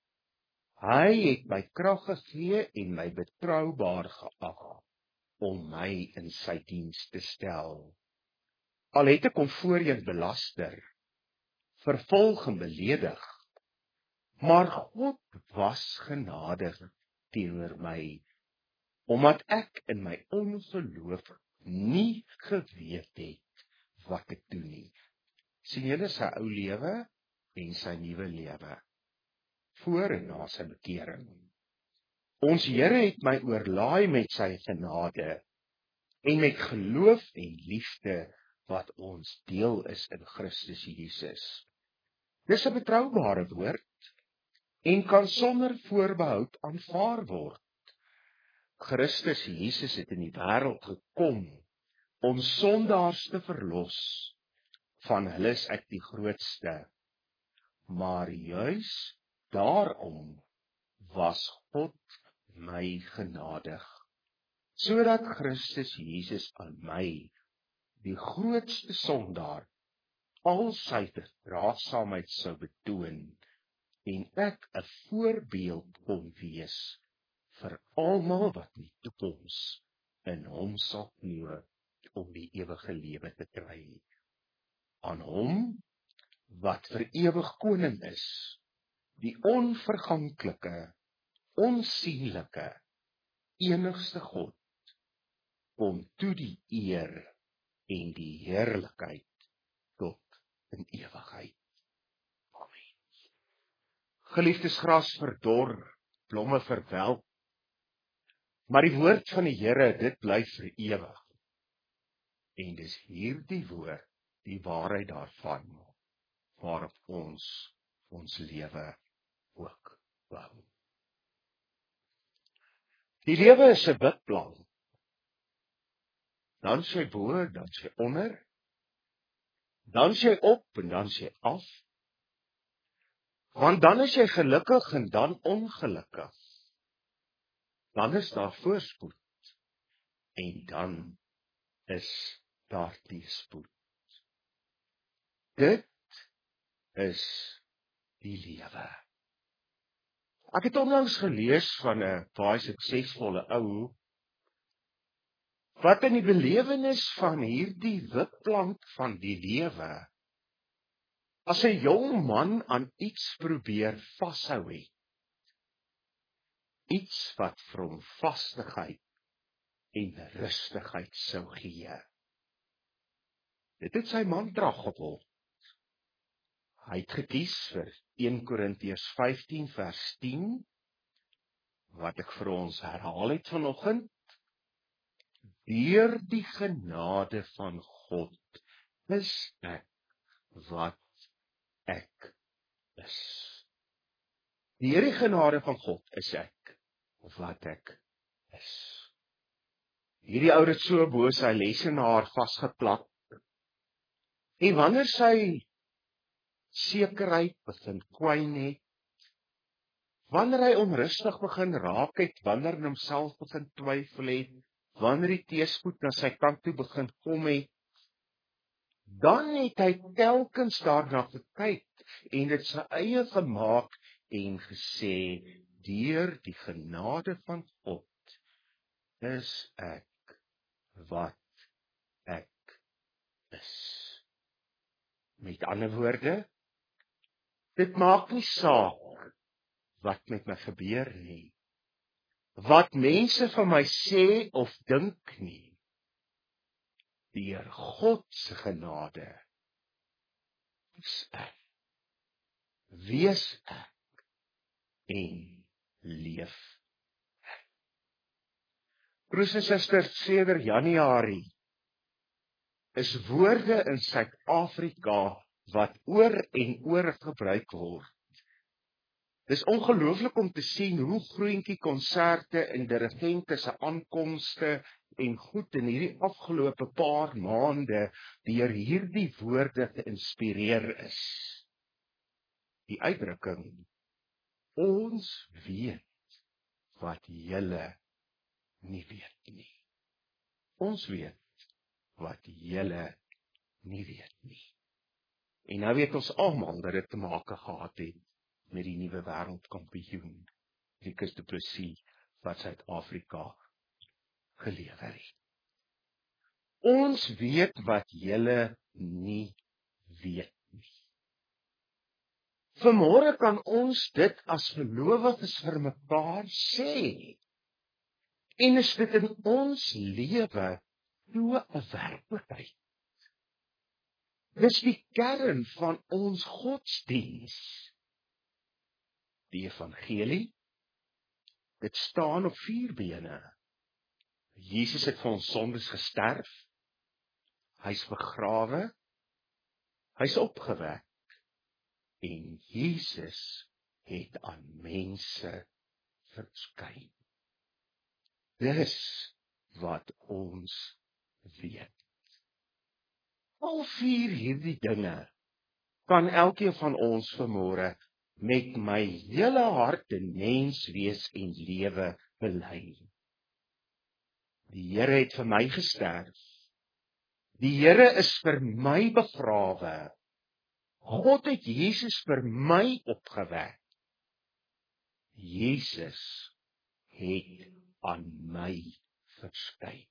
Hy het my krag gegee en my betroubaar geag om my in sy diens te stel. Al het ek hom voorheen belaster, vervolg en beledig, maar God was genadig teenoor my, omdat ek in my ongeloof nie geweet het wat ek doen nie. Sien julle sy ou lewe en sy nuwe lewe, voor en na sy bekering. Ons Here het my oorlaai met sy genade, en met geloof en liefde wat ons deel is in Christus Jesus. Dis 'n betroubare woord, en kan sonder voorbehoud aanvaar word. Christus Jesus het in die wêreld gekom om sondaars te verlos. Van hulle is ek die grootste. Maar juis daarom was God my genadig, sodat Christus Jesus aan my, die grootste sondaar, al sy verdraagsaamheid sou betoon, en ek 'n voorbeeld kon wees vir almal wat in die toekoms in hom sal glo om die ewige lewe te kry. Aan hom wat vir ewig koning is, die onverganklike, onsienlike, enigste God, kom toe die eer en die heerlikheid tot in ewigheid. Amen. Geliefdes, gras verdor, blomme verwelk, maar die woord van die Here, dit bly vir ewig. En dis hierdie woord, die waarheid daarvan, waarop ons lewe ook bou. Die lewe is 'n bidplan. Dan sy bo, dan sy onder, dan sy op en dan sy af. Want dan is jy gelukkig en dan ongelukkig. Dan is daar voorspoed en dan is daar teëspoed. Dit is die lewe. Ek het onlangs gelees van 'n baie suksesvolle ou wat in die belewenis van hierdie witplank van die lewe as 'n jong man aan iets probeer vashou het. Iets wat vir hom vastigheid en rustigheid sou gee. Dit het sy mantra geword. Hy het gekies vir 1 Korintiërs 15 vers 10, wat ek vir ons herhaal het vanoggend. Deur die genade van God is ek wat ek is. Deur die genade van God is ek wat ek is. Hierdie ou het so bo sy lesenaar vasgeplak. En wanneer sy sekerheid begin kwyn het, wanneer hy onrustig begin raak het, wanneer hy homself begin twyfel het, wanneer die teëspoed na sy kant toe begin kom het, dan het hy telkens daarna gekyk en dit sy eie gemaak en gesê, deur die genade van God is ek wat ek is. Met ander woorde, dit maak nie saak wat met my gebeur nie, wat mense van my sê of dink nie. Deur God se genade is ek, wees ek en leef ek. Broers en susters, sedert Januarie is woorde in Suid-Afrika wat oor en oor gebruik word. Dis ongelooflik om te sien hoe groentjie konserte en dirigente se aankomste en goed in hierdie afgelope paar maande deur hierdie woorde geïnspireer is. Die uitdrukking, ons weet wat julle nie weet nie. Ons weet wat julle nie weet nie. En nou weet ons almal dat dit te maak gehad het met die nuwe wêreldkampioen, Rikus du Plessis, wat Suid-Afrika gelewer het. Ons weet wat julle nie weet nie. Vanmôre kan ons dit as gelowiges vir mekaar sê. En is dit in ons lewe so 'n werklikheid? Dis die kern van ons godsdiens. Die evangelie, dit staan op 4 bene. Jesus het vir ons sondes gesterf, hy's begrawe, hy's opgewek, en Jesus het aan mense verskyn. Dis wat ons weet. Al 4 hierdie dinge kan elkeen van ons vanmôre met my hele hart en mens wees en lewe bely. Die Here het vir my gesterf. Die Here is vir my begrawe. God het Jesus vir my opgewek. Jesus het aan my verskyn.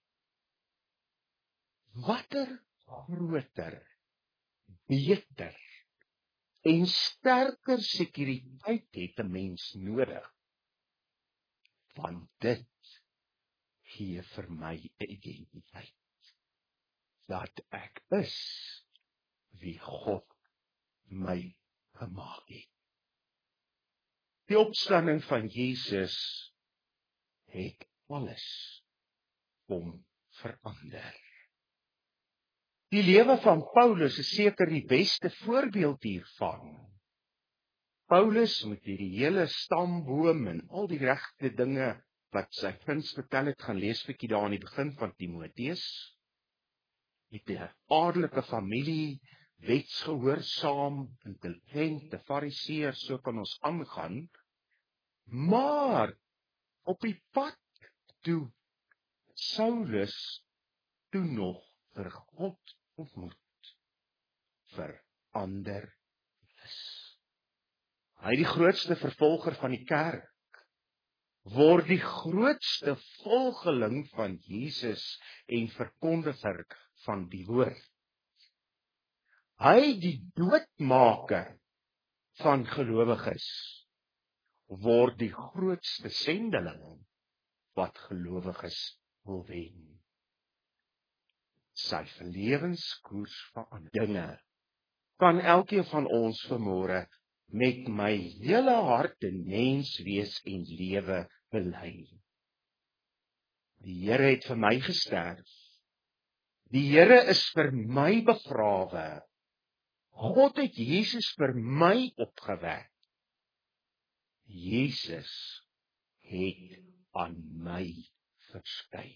Watter groter, beter en sterker sekuriteit het 'n mens nodig? Want dit gee vir my 'n identiteit. Dat ek is wie God my gemaak het. Die opstanding van Jesus het alles kom verander. Die lewe van Paulus is seker die beste voorbeeld hiervan. Paulus met hierdie hele stamboom en al die regte dinge wat sy vriends vertel het, gaan lees bietjie daar aan die begin van Timoteus. Het 'n adelike familie, wetsgehoorsaam, intelligente fariseer, so kan ons aangaan. Maar op die pad toe Saulus toe nog vir God ontmoet, verander is. Hy die grootste vervolger van die kerk, word die grootste volgeling van Jesus en verkondiger van die woord. Hy die doodmaker van gelowiges, word die grootste sendeling wat gelowiges wil wen. Sy lewenskoers verander. Dinge kan elkeen van ons vanmôre met my hele hart en mens wees en lewe bely. Die Here het vir my gesterf. Die Here is vir my begrawe. God het Jesus vir my opgewek. Jesus het aan my verskyn.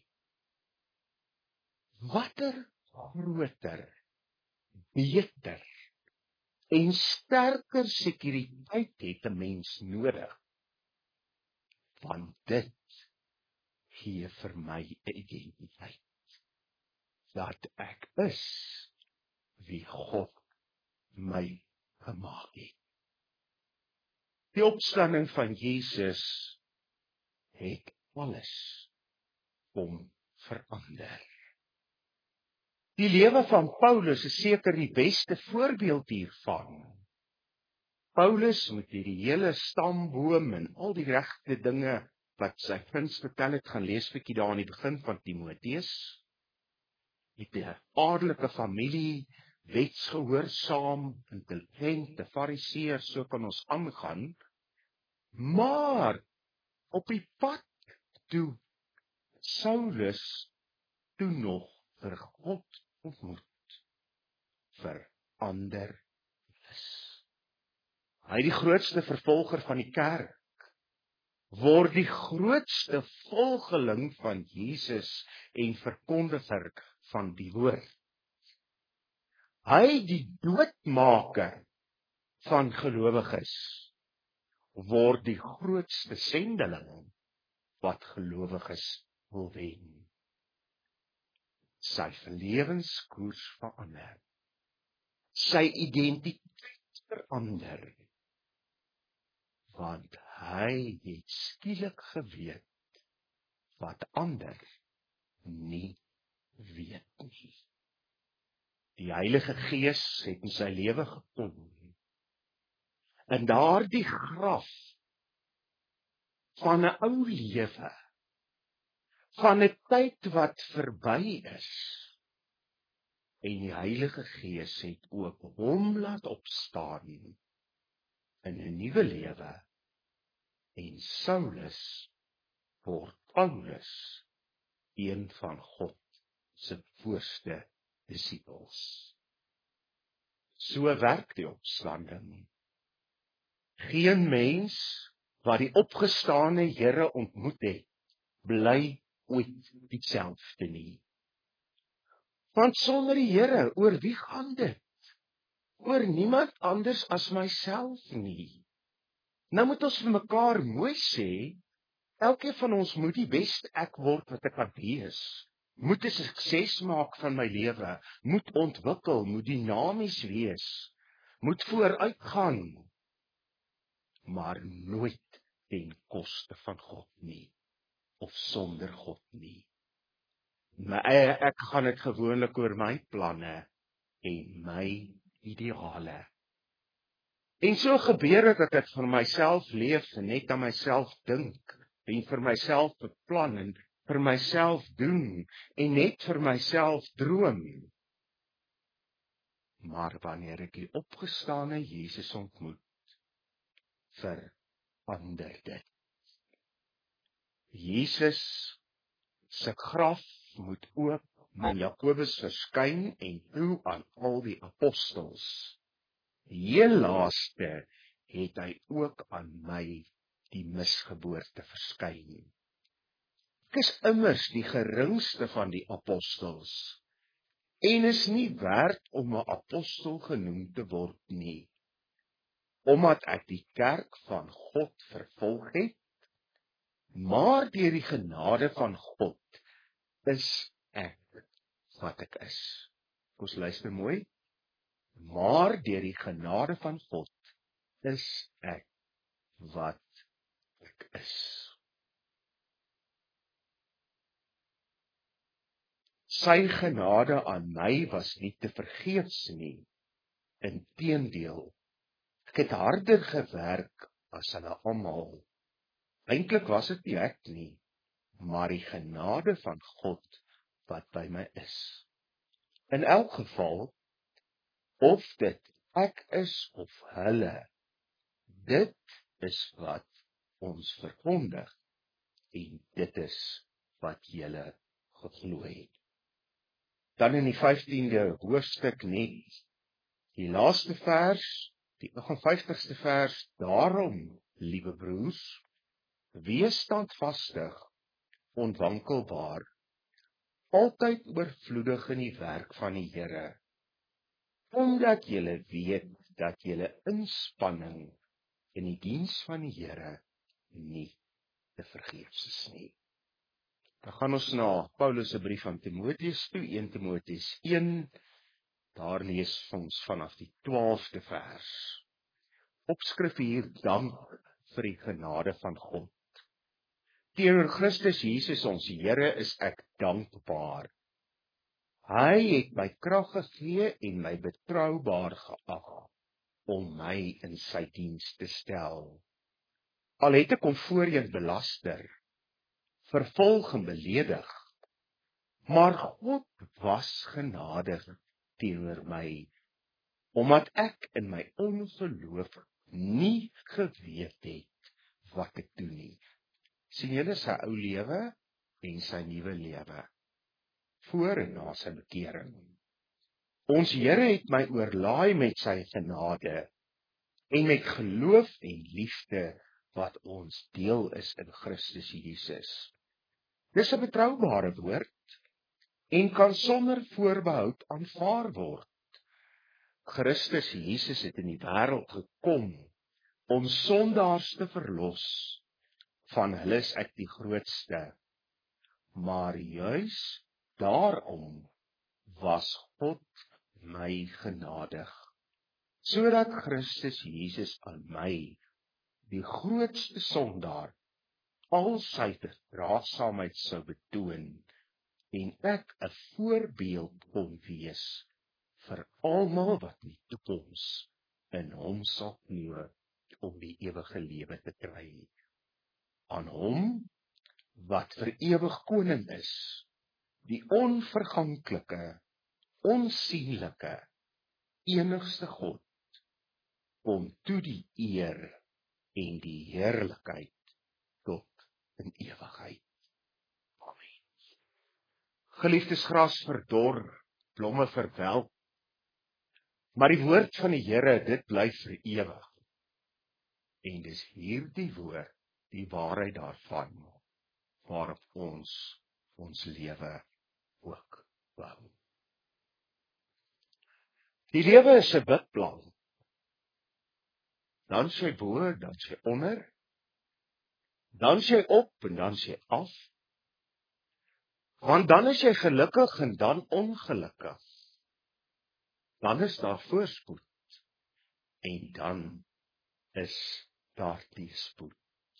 Watter groter, beter en sterker sekuriteit het 'n mens nodig? Want dit gee vir my 'n identiteit. Dat ek is wie God my gemaak het. Die opstanding van Jesus het alles kom verander. Die lewe van Paulus is seker die beste voorbeeld hiervan. Paulus met hierdie hele stamboom en al die regte dinge wat sy vriends vertel het, gaan lees bietjie daar aan die begin van Timoteus. Het 'n adelike familie, wetsgehoorsaam, intelligente fariseer, so kan ons aangaan. Maar op die pad toe Saulus toe nog vir God ontmoet, verander is. Hy die grootste vervolger van die kerk, word die grootste volgeling van Jesus en verkondiger van die woord. Hy die doodmaker van gelowiges, word die grootste sendeling wat gelowiges wil wen. Sy lewenskoers verander. Sy identiteit verander. Want hy het skielik geweet wat ander nie weet nie. Die Heilige Gees het in sy lewe gekom. In daardie graf van 'n ou lewe, van 'n tyd wat verby is, en die Heilige Gees het ook hom laat opstaan in 'n nuwe lewe, en Saulus word Paulus, een van God se voorste disippels. So werk die opstanding. Geen mens wat die opgestane Here ontmoet het, bly ooit dieselfde nie. Want sonder die Here, oor wie gaan dit? Oor niemand anders as myself nie. Nou moet ons vir mekaar mooi sê, elkeen van ons moet die beste ek word wat ek kan wees. moet 'n sukses maak van my lewe, moet ontwikkel, moet dinamies wees, moet vooruitgaan, maar nooit ten koste van God nie, of sonder God nie. Ek gaan dit gewoonlik oor my planne en my ideale. En so gebeur dit dat ek vir myself leef en net aan myself dink en vir myself beplan en vir myself doen en net vir myself droom. Maar wanneer ek die opgestane Jesus ontmoet, verander dit. Jesus se graf moet oop aan Jakobus verskyn en toe aan al die apostels. Heel laaste het hy ook aan my, die misgeboorte, verskyn. Ek is immers die geringste van die apostels en is nie werd om 'n apostel genoem te word nie, omdat ek die kerk van God vervolg het, maar deur die genade van God is ek wat ek is. Ons luister mooi. Maar deur die genade van God is ek wat ek is. Sy genade aan my was nie te vergeefs nie. Inteendeel, ek het harder gewerk as hulle almal. Eintlik was dit nie ek nie, maar die genade van God wat by my is. In elk geval, of dit ek is of hulle, dit is wat ons verkondig en dit is wat julle geglo het. Dan in die 15de hoofstuk net, die laaste vers, die 58ste vers, daarom, liewe broers, wees standvastig, onwankelbaar, altyd oorvloedig in die werk van die Here, omdat julle weet dat julle inspanning in die diens van die Here nie te vergeefs is nie. Dan gaan ons na Paulus se brief aan Timoteus toe, 1 Timoteus 1, daar lees ons vanaf die 12de vers. Opskrif hier, dank vir die genade van God. Teenoor Christus Jesus ons Here is ek dankbaar. Hy het my krag gegee en my betroubaar geag om my in sy diens te stel. Al het ek hom voorheen belaster, vervolg en beledig, maar God was genadig teenoor my, omdat ek in my ongeloof nie geweet het wat ek doen nie. Sien julle sy ou lewe en sy nuwe lewe, voor en na sy bekering. Ons Here het my oorlaai met sy genade en met geloof en liefde wat ons deel is in Christus Jesus. Dis 'n betroubare woord en kan sonder voorbehoud aanvaar word. Christus Jesus het in die wêreld gekom om sondaars te verlos. Van hulle is ek die grootste. Maar juis daarom was God my genadig, sodat Christus Jesus aan my, die grootste sondaar, al sy verdraagsaamheid sou betoon en ek 'n voorbeeld kon wees vir almal wat in die toekoms in hom sal glo om die ewige lewe te kry. Aan hom wat vir ewig koning is, die onverganklike, onsienlike, enigste God, kom toe die eer en die heerlikheid tot in ewigheid. Amen. Geliefdes, gras verdor, blomme verwelk, maar die woord van die Here, dit bly vir ewig. En dis hierdie woord, die waarheid daarvan, waarop ons lewe ook bou. Die lewe is 'n bidplan. Dan sy bo, dan sy onder, dan sy op en dan sy af. Want dan is jy gelukkig en dan ongelukkig. Dan is daar voorspoed en dan is daar teëspoed.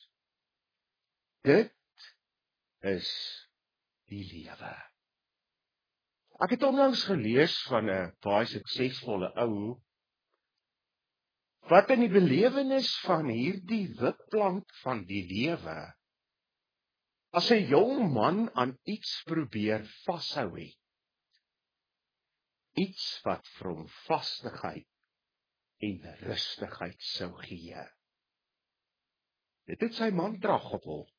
Dit is die lewe. Ek het onlangs gelees van 'n baie suksesvolle ou wat in die belewenis van hierdie witplank van die lewe as 'n jong man aan iets probeer vashou het. Iets wat vir hom vastigheid en rustigheid sou gee. Dit het sy mantra geword.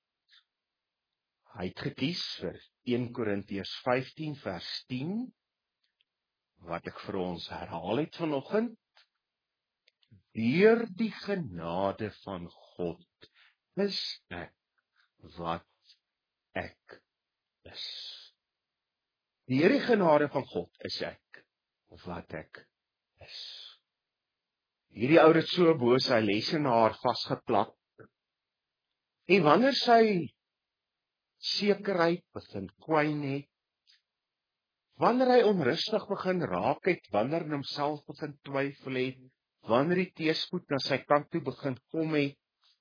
Hy het gekies vir 1 Korintiërs 15 vers 10, wat ek vir ons herhaal het vanoggend. Deur die genade van God is ek wat ek is. Deur die genade van God is ek wat ek is. Hierdie ou het so bo sy lesenaar vasgeplak. En wanneer sy sekerheid begin kwyn het, wanneer hy onrustig begin raak het, wanneer hy homself begin twyfel het, wanneer die teëspoed na sy kant toe begin kom het,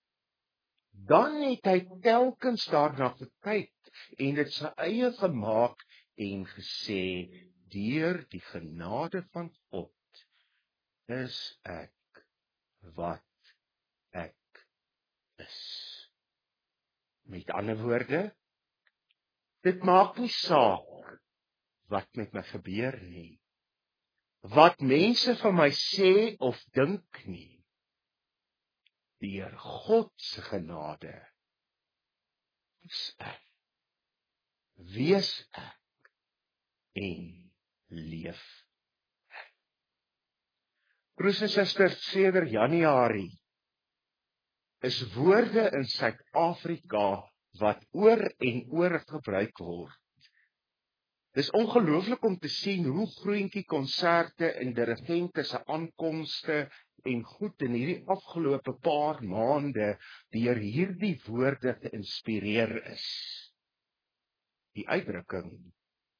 dan het hy telkens daarna gekyk en dit sy eie gemaak en gesê, deur die genade van God is ek wat ek is. Met ander woorde, dit maak nie saak wat met my gebeur nie, wat mense van my sê of dink nie, deur God se genade is ek, wees ek en leef ek. Broers en susters, sedert Januarie is woorde in Suid-Afrika wat oor en oor gebruik word. Dis ongelooflik om te sien hoe groentjie konserte en dirigente se aankomste en goed in hierdie afgelope paar maande deur hierdie woorde geïnspireer is. Die uitdrukking,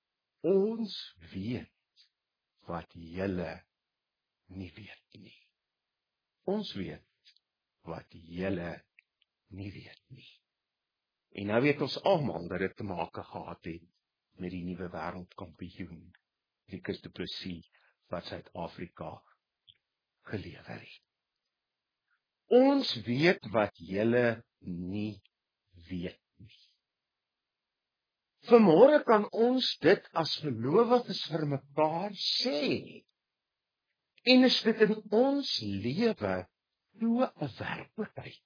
ons weet wat julle nie weet nie. Ons weet wat julle nie weet nie. En nou weet ons almal dat dit te maak gehad het met die nuwe wêreldkampioen, Wikus Du Plessis, wat Suid-Afrika gelewer het. Ons weet wat julle nie weet nie. Vanmôre kan ons dit as gelowiges vir mekaar sê. En is dit in ons lewe so 'n werklikheid?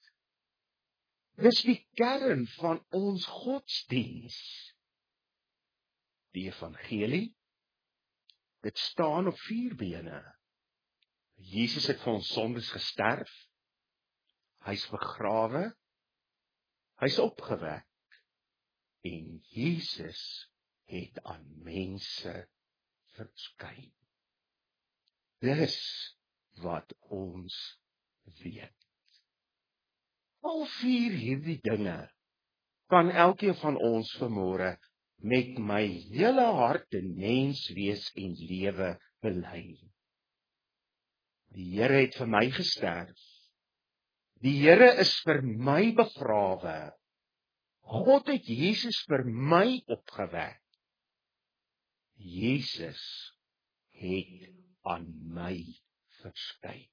Dis die kern van ons godsdiens. Die evangelie, dit staan op 4 bene. Jesus het vir ons sondes gesterf, hy's begrawe, hy's opgewek, en Jesus het aan mense verskyn. Dis wat ons weet. Al 4 hierdie dinge kan elkeen van ons vanmôre met my hele hart en menswees en lewe bely. Die Here het vir my gesterf. Die Here is vir my begrawe. God het Jesus vir my opgewek. Jesus het aan my verskyn.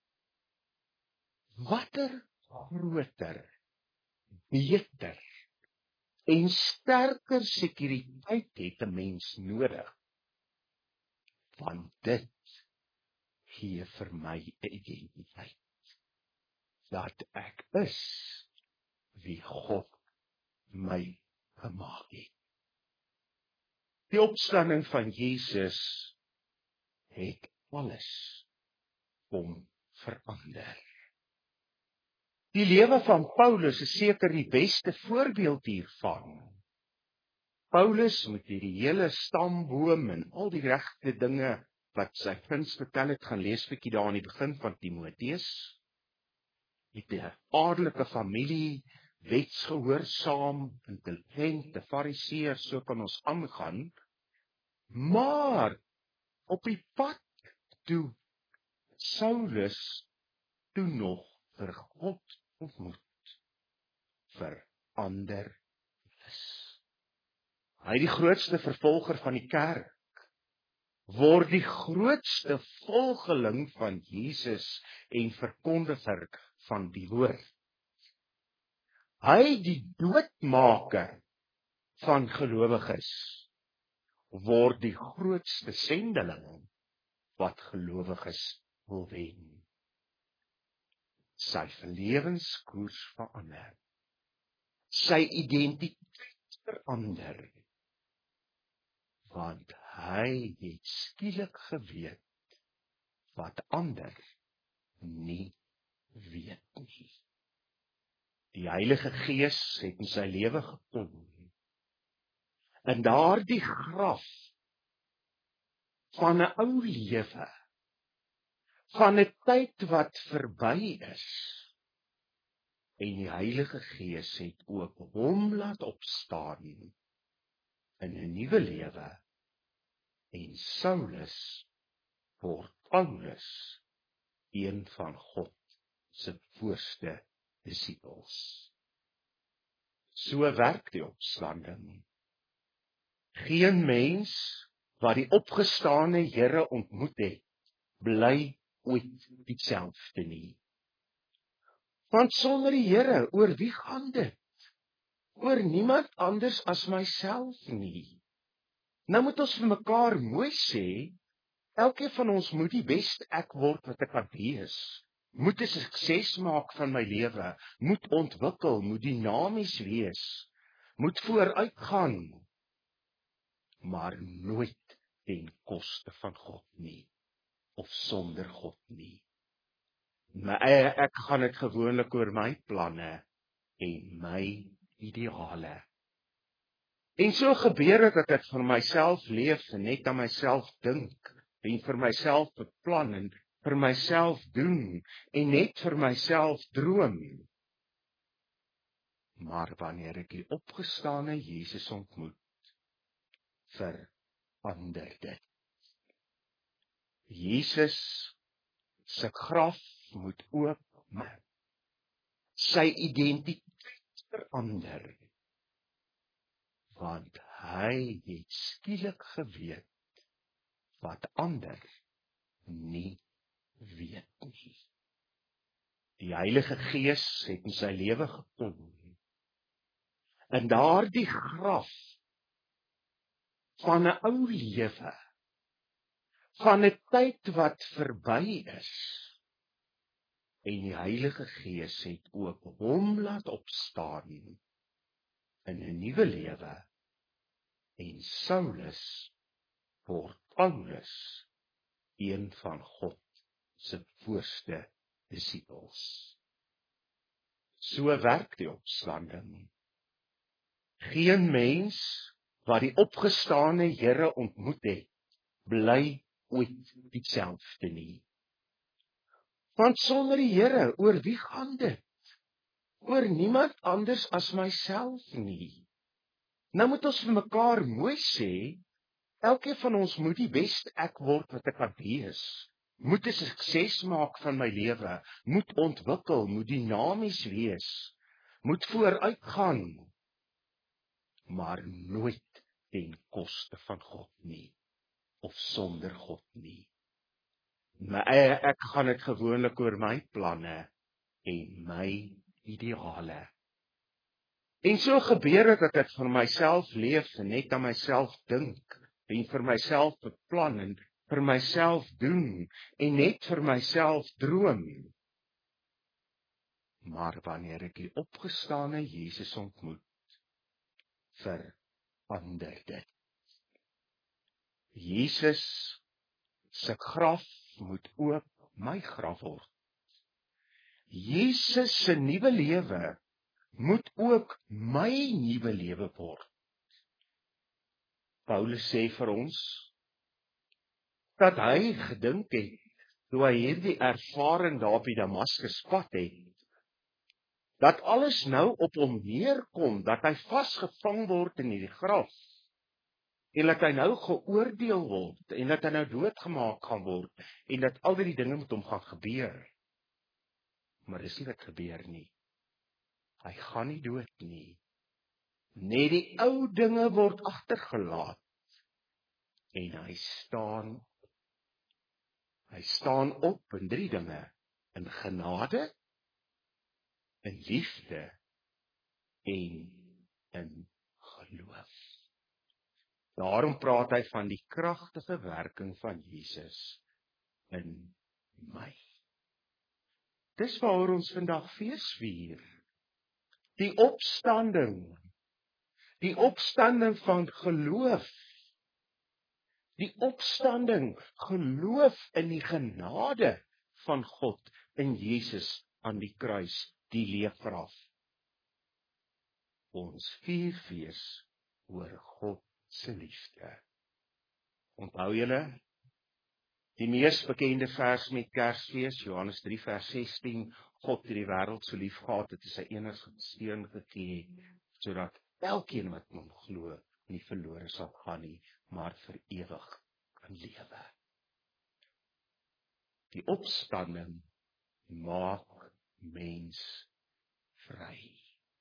Watter groter, beter en sterker sekuriteit het 'n mens nodig? Want dit gee vir my 'n identiteit. Dat ek is wie God my gemaak het. Die opstanding van Jesus het alles kom verander. Die lewe van Paulus is seker die beste voorbeeld hiervan. Paulus moet hierdie hele stamboom en al die regte dinge wat sy vriends vertel het, gaan lees bietjie daar aan die begin van Timoteus. Met 'n adelike familie wetsgehoorsaam, intelligente fariseer, so kan ons aangaan, maar op die pad toe Saulus toe nog vir God ontmoet, verander is. Hy die grootste vervolger van die kerk, word die grootste volgeling van Jesus en verkondiger van die woord. Hy die doodmaker van gelowiges, word die grootste sendeling wat gelowiges wil wen. Sy lewenskoers verander. Sy identiteit verander. Want hy het skielik geweet wat ander nie weet nie. Die Heilige Gees het in sy lewe gekom. In daardie graf van 'n ou lewe, van 'n tyd wat verby is, en die Heilige Gees het ook hom laat opstaan in 'n nuwe lewe, en Saulus word Paulus, een van God se voorste disippels. So werk die opstanding. Geen mens wat die opgestane Here ontmoet het, bly ooit dieselfde nie. Want sonder die Here, oor wie gaan dit? Oor niemand anders as myself nie. Nou moet ons vir mekaar mooi sê, elkeen van ons moet die beste ek word wat ek kan wees, moet 'n sukses maak van my lewe, moet ontwikkel, moet dinamies wees, moet vooruitgaan, maar nooit ten koste van God nie, of sonder God nie. Maar ek gaan dit gewoonlik oor my planne en my ideale. En so gebeur dit dat ek vir myself leef en net aan myself dink, en vir myself beplan en vir myself doen, en net vir myself droom. Maar wanneer ek die opgestane Jesus ontmoet, verander dit. Jesus se graf moet oopmaak. Sy identiteit verander. Want hy het skielik geweet wat ander nie weet nie. Die Heilige Gees het in sy lewe gekom. In daardie graf van 'n ou lewe, van 'n tyd wat verby is, en die Heilige Gees het ook hom laat opstaan in 'n nuwe lewe, en Saulus word Paulus, een van God se voorste disippels. So werk die opstanding. Geen mens wat die opgestane Here ontmoet het, bly ooit dieselfde nie. Want sonder die Here, oor wie gaan dit? Oor niemand anders as myself nie. Nou moet ons vir mekaar mooi sê, elkeen van ons moet die beste ek word wat ek kan wees, moet 'n sukses maak van my lewe, moet ontwikkel, moet dinamies wees, moet vooruitgaan, maar nooit ten koste van God nie, of sonder God nie. Maar ek gaan dit gewoonlik oor my planne en my ideale. En so gebeur dit dat ek vir myself leef en net aan myself dink, en vir myself beplan en vir myself doen, en net vir myself droom. Maar wanneer ek die opgestane Jesus ontmoet, verander dit. Jesus se graf moet ook my graf word. Jesus se nuwe lewe moet ook my nuwe lewe word. Paulus sê vir ons dat hy gedink het, toe hy hierdie ervaring daar op die Damaskuspad het, dat alles nou op hom neerkom, dat hy vasgevang word in hierdie graf, en dat hy nou geoordeel word, en dat hy nou doodgemaak gaan word, en dat al die dinge met hom gaan gebeur. Maar dis nie wat gebeur nie. Hy gaan nie dood nie. Net die ou dinge word agtergelaat, en hy staan op in 3 dinge, in genade, in liefde, en in geloof. Daarom praat hy van die kragtige werking van Jesus in my. Dis waaroor ons vandag fees vier. Die opstanding van geloof. Die opstanding, geloof in die genade van God in Jesus aan die kruis, die leefgraf. Ons vier fees oor God se liefde. Onthou julle die mees bekende vers met Kersfees, Johannes 3 vers 16, God het die wêreld so lief gehad, het hy sy enige seun gegee, sodat elkeen wat in hom glo, nie verlore sal gaan nie, maar vir ewig kan lewe. Die opstanding maak mens vry.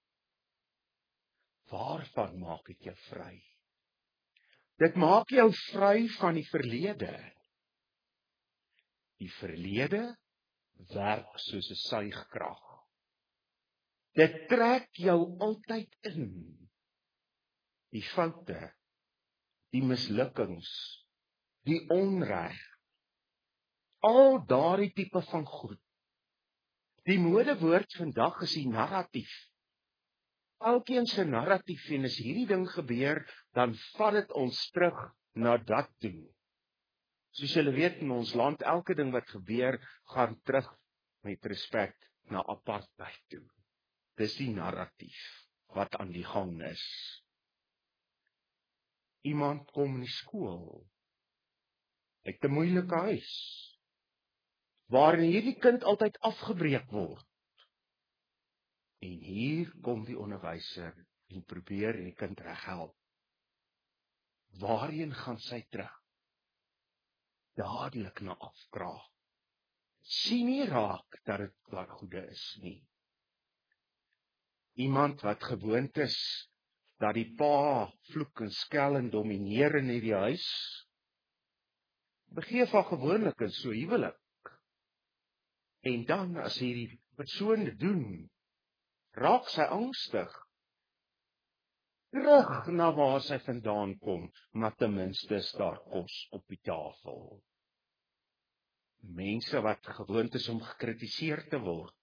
Waarvan maak dit jou vry? Dit maak jou vry van die verlede. Die verlede werk soos 'n suigkrag. Dit trek jou altyd in. Die foute, die mislukkings, die onreg, al daardie tipe van goed. Die modewoord vandag is die narratief. Elkeen se narratief, en as hierdie ding gebeur, dan vat dit ons terug na dat toe. Soos julle weet, in ons land, elke ding wat gebeur, gaan terug met respek na apartheid toe. Dis die narratief wat aan die gang is. Iemand kom in die skool, uit 'n moeilike huis, waarin hierdie kind altyd afgebreek word. En hier kom die onderwyser en probeer die kind reghelp. Waarheen gaan sy terug? Dadelik na afkraak. Sien nie raak dat dit wat goede is nie. Iemand wat gewoond is dat die pa vloek en skel en domineer in hierdie huis, begeef van gewoonlik in so huwelik. En dan as hierdie persoon dit doen, raak sy angstig. Terug na waar sy vandaan kom, maar ten minste is daar kos op die tafel. Mense wat gewoond is om gekritiseer te word,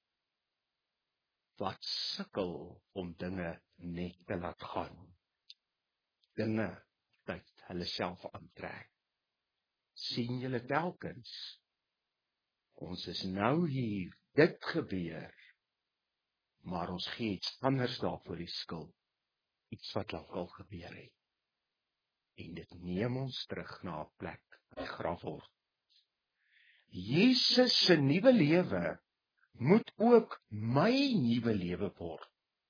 wat sukkel om dinge net te laat gaan. Dinge wat hulle self aantrek. Sien julle telkens, ons is nou hier, dit gebeur, maar ons gee iets anders daarvoor die skuld, iets wat al gebeur het, en dit neem ons terug na 'n plek wat die graf word. Jesus se nuwe lewe moet ook my nuwe lewe word.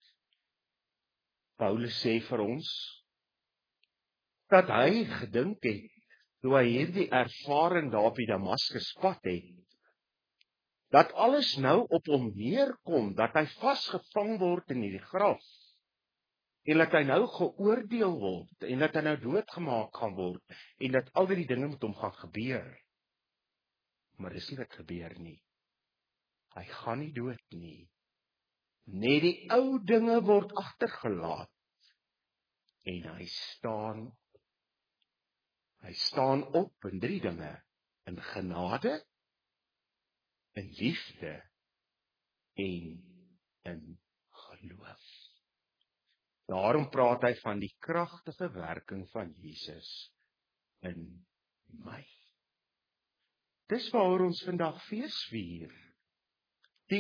Paulus sê vir ons, dat hy gedink het, toe hy hierdie ervaring daar op die Damaskus pad het, dat alles nou op hom neerkom, dat hy vasgevang word in hierdie graf, en dat hy nou geoordeel word, en dat hy nou doodgemaak gaan word, en dat al die dinge met hom gaan gebeur. Maar dis nie wat gebeur nie. Hy gaan nie dood nie. Net die ou dinge word agtergelaat, en hy staan op in 3 dinge, in genade, in liefde, en in geloof. Daarom praat hy van die kragtige werking van Jesus in my. Dis waaroor ons vandag fees vier. Die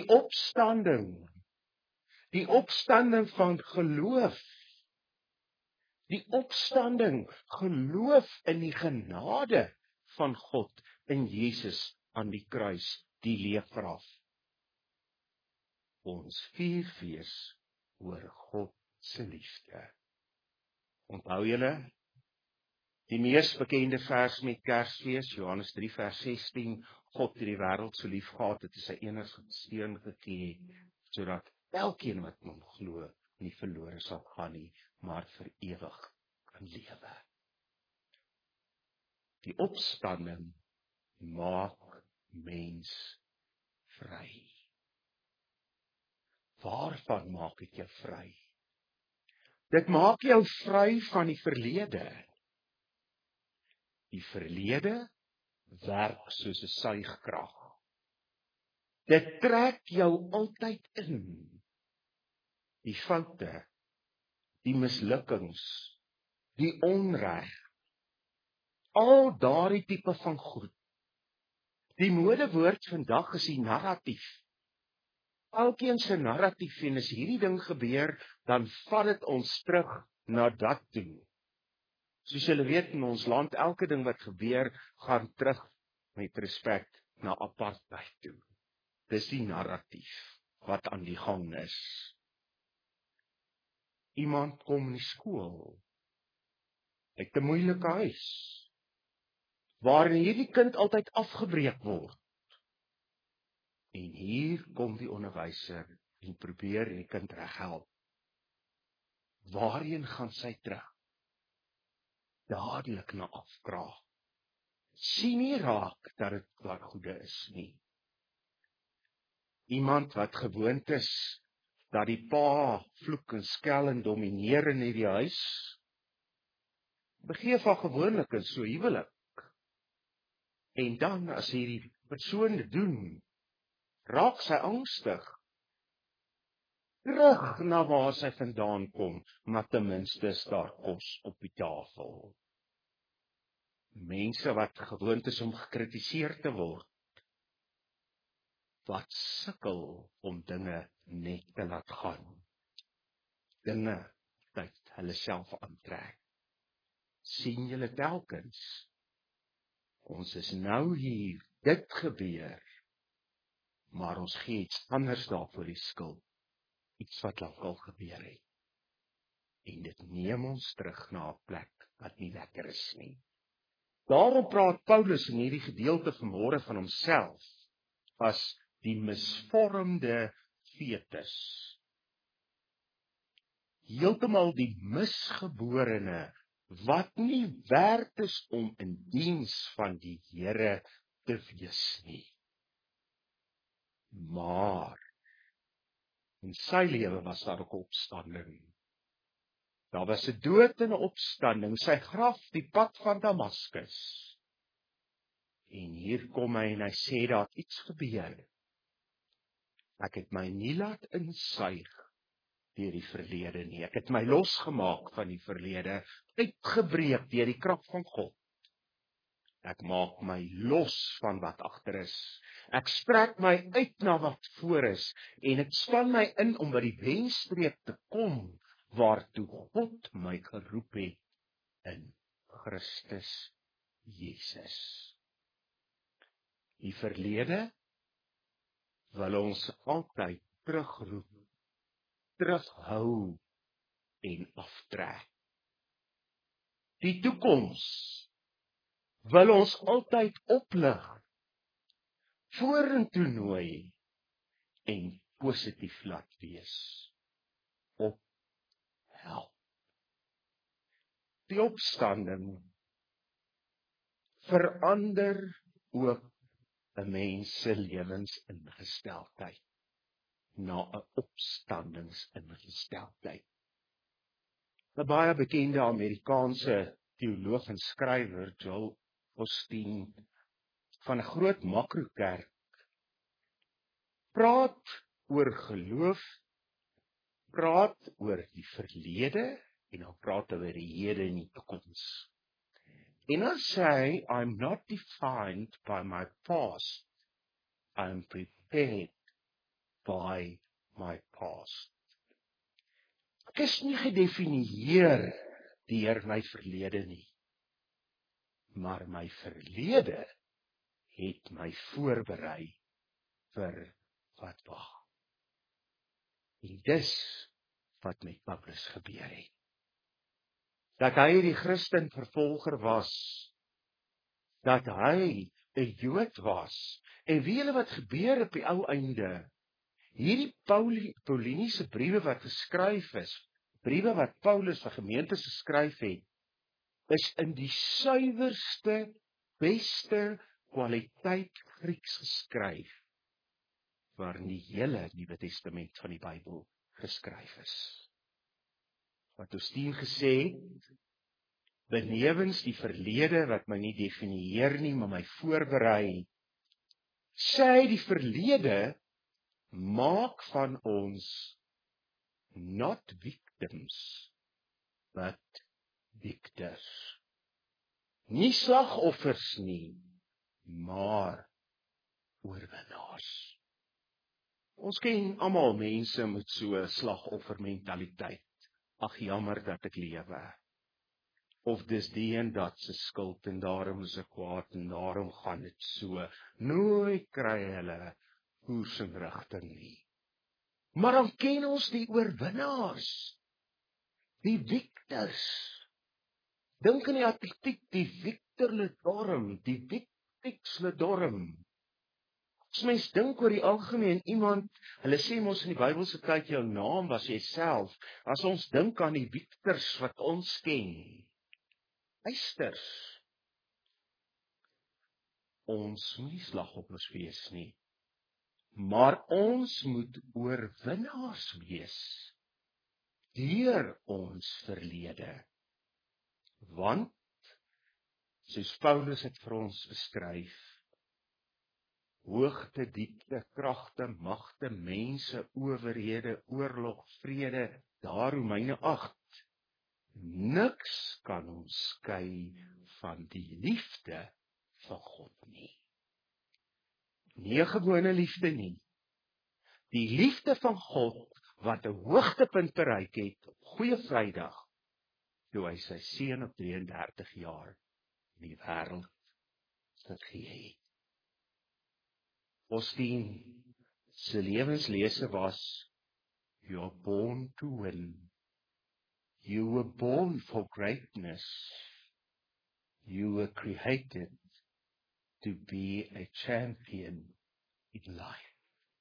opstanding van geloof. Die opstanding, geloof in die genade van God in Jesus aan die kruis, die leefgraf. ons vierfees oor God se liefde. Onthou julle, die mees bekende vers met Kersfees, Johannes 3 vers 16, God het die wêreld so lief gehad, het hy sy enige seun gegee, sodat elkeen wat in hom glo, nie verlore sal gaan nie, maar vir ewig kan lewe. Die opstanding maak mens vry. Waarvan maak dit jou vry? Dit maak jou vry van die verlede. Die verlede werk soos 'n suigkrag. Dit trek jou altyd in. Die foute, die mislukkings, die onreg, al daardie tipe van goed. Die modewoord vandag is die narratief. Elkeen se narratief, en as hierdie ding gebeur, dan vat dit ons terug na dat toe. Soos julle weet, in ons land, elke ding wat gebeur, gaan terug met respek na apartheid toe. Dis die narratief wat aan die gang is. Iemand kom in die skool, uit 'n moeilike huis, waarin hierdie kind altyd afgebreek word. En hier kom die onderwyser en probeer die kind reghelp. Waarheen gaan sy terug? Dadelik na afkraak. Sien nie raak dat dit wat goede is nie. Iemand wat gewoond is dat die pa vloek en skel en domineer in hierdie huis, begeef van gewoonlik in so huwelik. En dan as hierdie persoon dit doen, raak sy angstig. Terug na waar sy vandaan kom, maar ten minste is daar kos op die tafel. Mense wat gewoond is om gekritiseer te word, wat sukkel om dinge net te laat gaan. Dinge wat hulle self aantrek. Sien julle telkens, ons is nou hier, dit gebeur, maar ons gee iets anders daarvoor die skuld, iets wat lankal gebeur het. En dit neem ons terug na 'n plek wat nie lekker is nie. Daarom praat Paulus in hierdie gedeelte vanmôre van homself as die misvormde fetus. Heeltemal die misgeborene, wat nie werd is om in diens van die Here te wees nie. Maar in sy lewe was daar ook 'n opstanding. Daar was 'n dood en 'n opstanding, sy graf, die pad van Damaskus. En hier kom hy en hy sê, daar het iets gebeur. Ek het my nie laat insuig deur die verlede nie. Ek het my losgemaak van die verlede, uitgebreek deur die krag van God. Ek maak my los van wat agter is. Ek strek my uit na wat voor is, en ek span my in om by die wenstreep te kom, waartoe God my geroep het in Christus Jesus. Die verlede wil ons altyd terugroep, terughou en aftrek. Die toekoms wil ons altyd oplig, vorentoe nooi en positief laat wees. Ophelp. Die opstanding verander ook 'n mens se lewensingesteldheid na 'n opstandingsingesteldheid. 'n baie bekende Amerikaanse teoloog en skrywer, Joel Osteen, van 'n groot makrokerk, praat oor geloof, praat oor die verlede, en dan praat oor die hede en die toekoms. En dan sê hy, I'm not defined by my past, I'm prepared by my past. Ek is nie gedefinieer deur my verlede nie, maar my verlede het my voorberei vir wat wag. En dis wat met Paulus gebeur het. Dat hy die Christen vervolger was, dat hy 'n Jood was, en weet julle wat gebeur op die ou einde? Hierdie Pauliniese briewe wat geskryf is, briewe wat Paulus vir gemeentes geskryf het, is in die suiwerste, beste kwaliteit Grieks geskryf, waarin die hele Nuwe Testament van die Bybel geskryf is. Wat Augustine gesê het, benewens die verlede wat my nie definieer nie, maar my voorberei, sê hy die verlede maak van ons not victims, but victors. Nie slagoffers nie, maar oorwinnaars. Ons ken almal mense met so 'n slagoffermentaliteit. Ag, jammer dat ek lewe. Of dis die en dat se skuld en daarom is ek kwaad en daarom gaan dit so. Nooit kry hulle koers en rigting nie. Maar dan ken ons die oorwinnaars, die victors. Dink aan die atletiek, die Victor Ledorm, die Victrix Ledorm. As mens dink oor die algemeen iemand, hulle sê mos in die Bybelse tyd jou naam was jouself, as ons dink aan die victors wat ons ken, luisters, ons moet nie slagoffers wees nie, maar ons moet oorwinnaars wees, deur ons verlede. Want, soos Paulus het vir ons beskryf, hoogte, diepte, kragte, magte, mense, owerhede, oorlog, vrede, daar Romeine 8, niks kan ons skei van die liefde van God nie. Nie 'n gewone liefde nie. Die liefde van God wat 'n hoogtepunt bereik het op Goeie Vrydag, toe hy sy seun op 33 jaar in die wêreld gegee het. Augustine se lewenslese was, you are born to win. You were born for greatness. You were created to be a champion in life.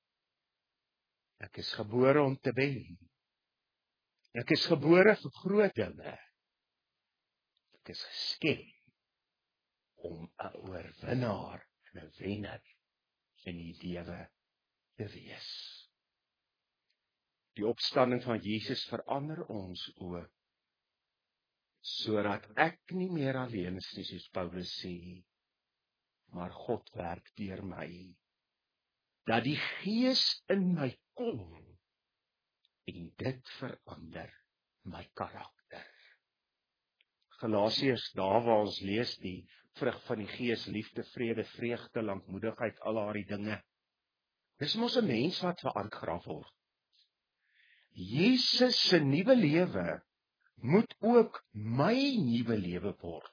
Ek is gebore om te wen. Ek is gebore vir groot dinge. Ek is geskep om 'n oorwinnaar en 'n wenner in die lewe te wees. Die opstanding van Jesus verander ons ook, sodat ek nie meer alleen is nie, soos Paulus sê, maar God werk deur my. Dat die Gees in my kom, en dit verander my karakter. Galasiërs, daar waar ons lees die vrug van die Gees, liefde, vrede, vreugde, lankmoedigheid, al daardie dinge. Dis mos 'n mens wat verander word. Jesus se nuwe lewe moet ook my nuwe lewe word.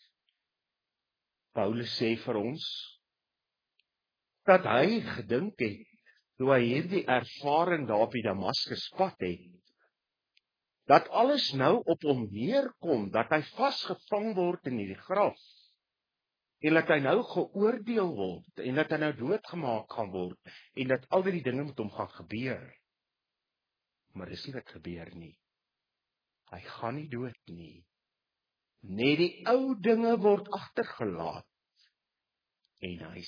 Paulus sê vir ons dat hy gedink het, toe hy hierdie ervaring daar op die Damaskus pad het, dat alles nou op hom neerkom, dat hy vasgevang word in hierdie graf, en dat hy nou geoordeel word, en dat hy nou doodgemaak gaan word, en dat al die dinge met hom gaan gebeur. Maar dis nie wat gebeur nie. Hy gaan nie dood nie. Net die ou dinge word agtergelaat, en hy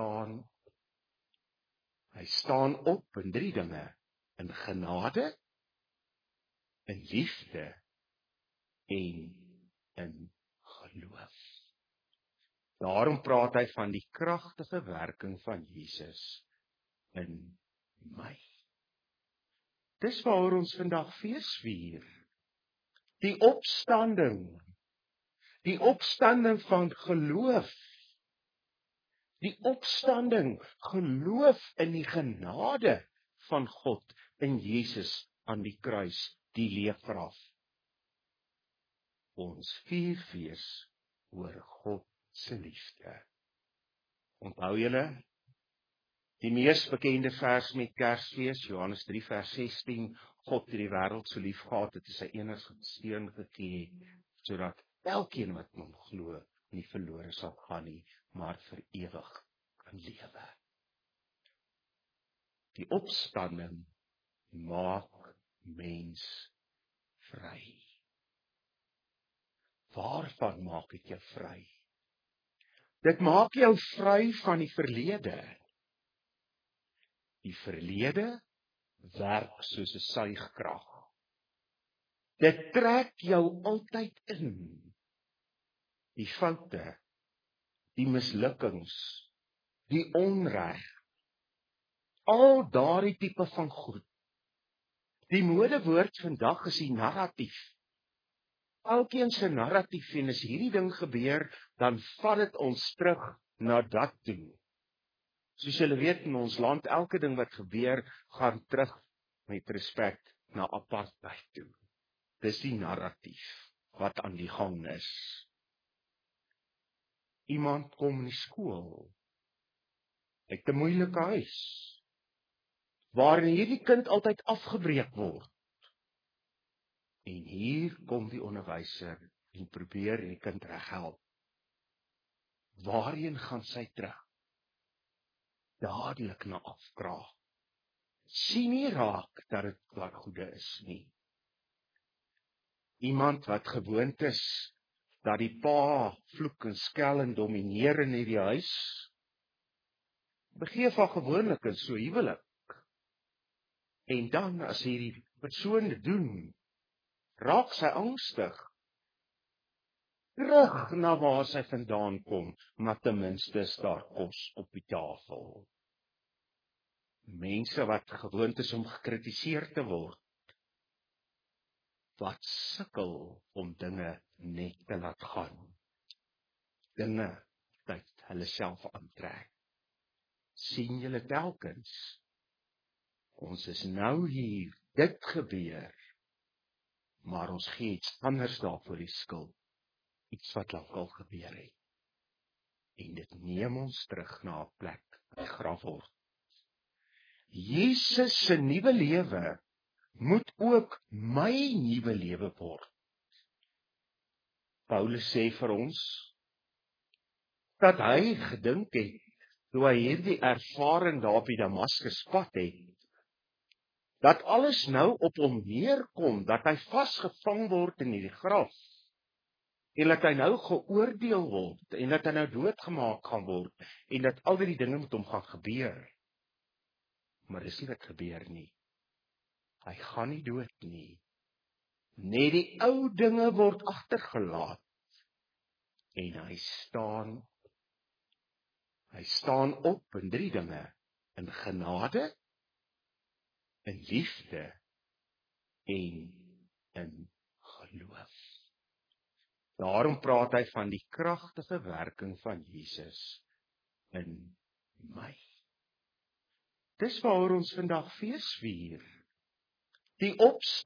staan op in 3 dinge, in genade, in liefde, en in geloof. Daarom praat hy van die kragtige werking van Jesus in my. Dis waaroor ons vandag fees vier. Die opstanding van geloof. Die opstanding, geloof in die genade van God in Jesus aan die kruis, die leefgraf. Ons vier fees oor God se liefde. Onthou julle, Die mees bekende vers met Kersfees, Johannes 3 vers 16, God het die wêreld so lief gehad, het sy enige seun gegee, sodat elkeen wat in hom glo, nie verlore sal gaan nie, maar vir ewig kan lewe. Die opstanding maak mens vry. Waarvan maak dit jou vry? Dit maak jou vry van die verlede. Die verlede werk soos 'n suigkrag. Dit trek jou altyd in. Die foute, die mislukkings, die onreg, al daardie tipe van goed. Die modewoord vandag is die narratief. Elkeen se narratief, en as hierdie ding gebeur, dan vat dit ons terug na dat toe. Soos julle weet, in ons land, elke ding wat gebeur, gaan terug met respek na apartheid toe. Dis die narratief wat aan die gang is. Iemand kom in die skool, uit 'n moeilike huis, waarin hierdie kind altyd afgebreek word. En hier kom die onderwyser en probeer die kind reghelp. Waarheen gaan sy terug? Dadelik na afkraag. Sien nie raak dat dit wat goede is nie. Iemand wat gewoond is dat die pa vloek en skel en domineer in hierdie huis, begeef van gewoonlik in so huwelik. En dan as hierdie persoon dit doen, raak sy angstig. Terug na waar sy vandaan kom, maar ten minste is daar kos op die tafel. Mense wat gewoond is om gekritiseer te word, wat sukkel om dinge net te laat gaan. Dinge wat hulle self aantrek. Sien julle telkens, ons is nou hier, dit gebeur, maar ons gee iets anders daarvoor die skuld, iets wat al gebeur het. En dit neem ons terug na 'n plek, 'n grafhol. Jesus se nuwe lewe moet ook my nuwe lewe word. Paulus sê vir ons, dat hy gedink het, toe hy hierdie ervaring daar op die Damaskuspad het, dat alles nou op hom neerkom, dat hy vasgevang word in hierdie graf, en dat hy nou geoordeel word, en dat hy nou doodgemaak gaan word, en dat al die dinge met hom gaan gebeur. Maar dis nie wat gebeur nie. Hy gaan nie dood nie. Net die ou dinge word agtergelaat, en hy staan op in 3 dinge, in genade, in liefde, en in geloof. Daarom praat hy van die kragtige werking van Jesus in my. Dis waaroor ons vandag fees vier. Die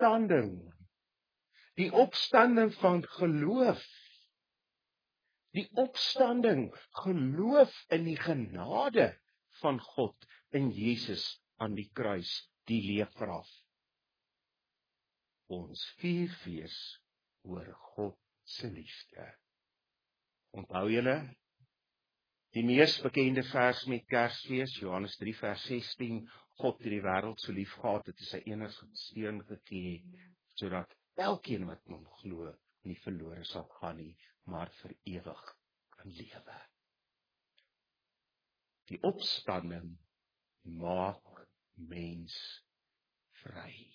opstanding van geloof. Die opstanding, geloof in die genade van God in Jesus aan die kruis, die leefgraf. Ons vier fees oor God se liefde. Onthou julle, die mees bekende vers met Kersfees, Johannes 3 vers 16, God het die wêreld so lief gehad, het sy enige seun gegee, sodat elkeen wat in hom glo, nie verlore sal gaan nie, maar vir ewig kan lewe. Die opstanding maak mens vry.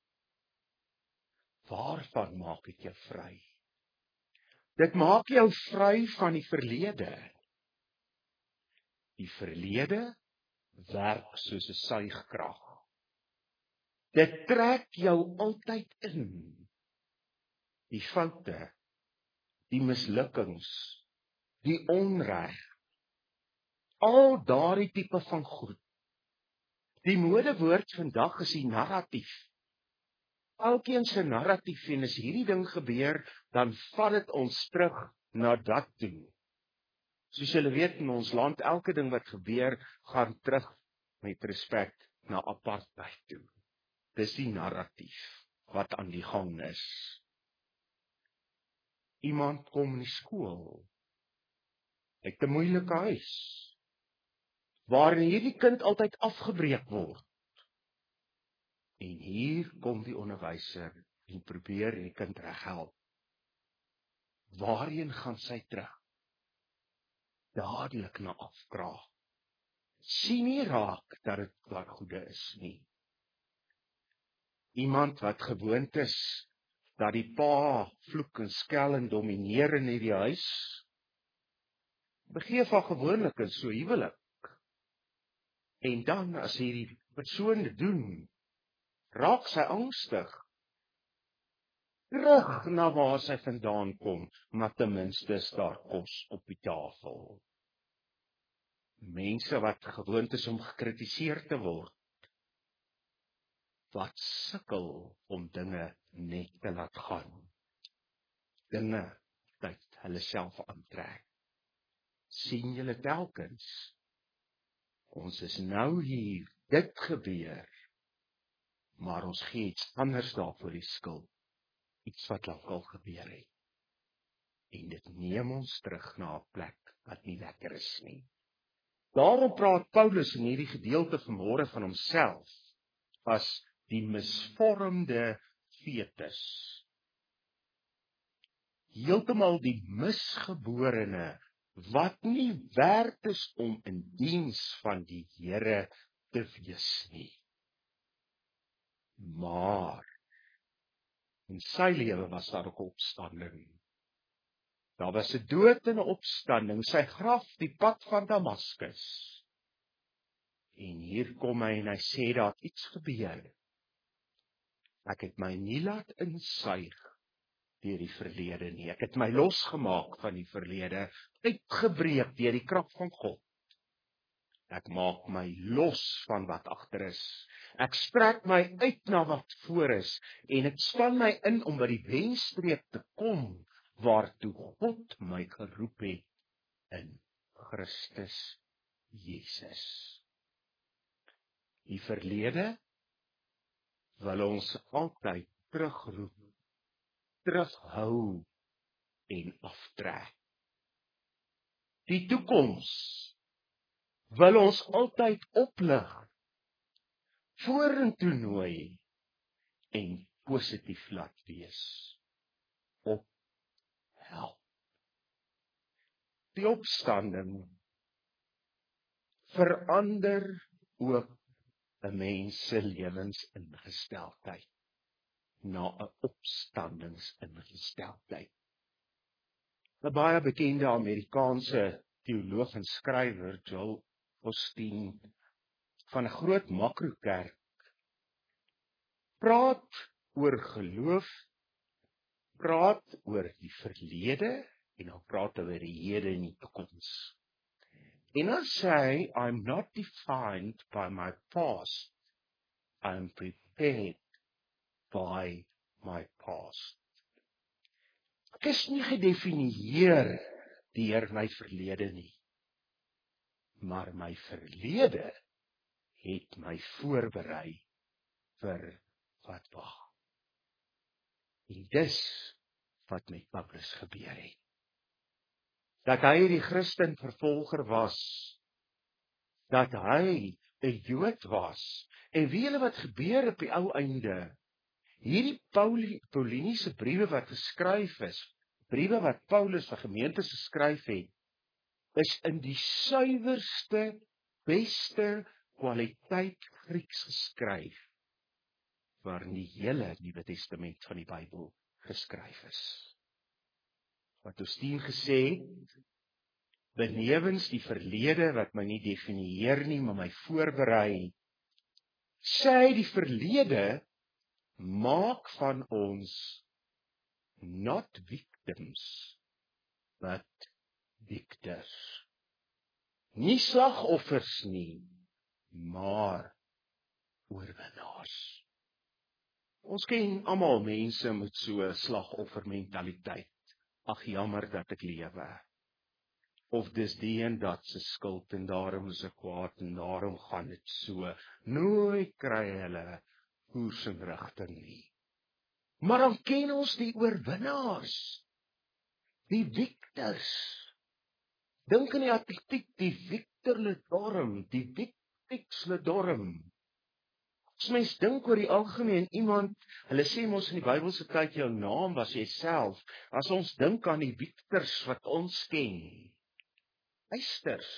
Waarvan maak dit jou vry? Dit maak jou vry van die verlede. Die verlede werk soos 'n suigkrag. Dit trek jou altyd in. Die foute, die mislukkings, die onreg, al daardie tipe van goed. Die modewoord vandag is die narratief. Elkeen se narratief, en as hierdie ding gebeur, dan vat dit ons terug na dat toe. Soos julle weet, in ons land, elke ding wat gebeur, gaan terug met respek na apartheid toe. Dis die narratief wat aan die gang is. Iemand kom in die skool, uit 'n moeilike huis, waarin hierdie kind altyd afgebreek word. En hier kom die onderwyser en probeer die kind reghelp. Waarheen gaan sy terug? Dadelik na afkraak. Sien nie raak dat dit wat goede is nie. Iemand wat gewoond is dat die pa vloek en skel en domineer in hierdie huis, begeef van gewoonlik in so huwelik. En dan as hierdie persoon dit doen, raak sy angstig. Terug na waar sy vandaan kom, maar ten minste is daar kos op die tafel. Mense wat gewoond is om gekritiseer te word, wat sukkel om dinge net te laat gaan. Dinge tyd hulle self aantrek. Sien julle telkens, ons is nou hier, dit gebeur, maar ons gee iets anders daarvoor die skuld, iets wat lankal gebeur het. En dit neem ons terug na 'n plek wat nie lekker is nie. Daarom praat Paulus in hierdie gedeelte vanmôre van homself as die misvormde fetus. Heeltemal die misgeborene, wat nie werd is om in diens van die Here te wees nie. Maar in sy lewe was daar ook opstanding. Daar was 'n dood en 'n opstanding, sy graf die pad van Damaskus. En hier kom hy en hy sê daar het iets gebeur. Ek het my nie laat insuig deur die verlede nie. Ek het my losgemaak van die verlede, uitgebreek deur die krag van God. Ek maak my los van wat agter is. Ek strek my uit na wat voor is en ek span my in om by die wenstreep te kom waartoe God my geroep het in Christus Jesus. Die verlede wil ons altyd terugroep, terughou en aftrek. Die toekoms wil ons altyd oplig, vorentoe nooi en positief laat wees. Ophelp. Die opstanding verander ook 'n mens se lewensingesteldheid na 'n opstandingsingesteldheid. 'n baie bekende Amerikaanse teoloog en skrywer, Joel Osteen, van 'n groot makrokerk, praat oor geloof, praat oor die verlede en dan praat oor die hede en die toekoms. En dan sê hy, I'm not defined by my past, I'm prepared by my past. Ek is nie gedefinieer deur my verlede nie, maar my verlede het my voorberei vir wat wag. En dis wat met Paulus gebeur het. Dat hy die Christen vervolger was, dat hy 'n Jood was, en weet julle wat gebeur op die ou einde? Hierdie Pauliniese briewe wat geskryf is, briewe wat Paulus vir gemeentes geskryf het, is in die suiwerste, beste kwaliteit Grieks geskryf, waarin die hele Nuwe Testament van die Bybel geskryf is. Wat Osteen gesê het, benewens die verlede wat my nie definieer nie, maar my voorberei, sê hy die verlede maak van ons not victims, but victors. Nie slagoffers nie, maar oorwinnaars. Ons ken almal mense met so 'n slagoffermentaliteit. Ag, jammer dat ek lewe. of dis die en dat se skuld en daarom is ek kwaad en daarom gaan dit so. Nooit kry hulle koers en rigting nie. Maar dan ken ons die oorwinnaars, die victors. Dink aan die atletiek, die Victor Ledorm, die Victrix Ledorm. As mens dink oor die algemeen iemand, hulle sê mos in die Bybelse tyd jou naam was jouself, as ons dink aan die victors wat ons ken, luisters,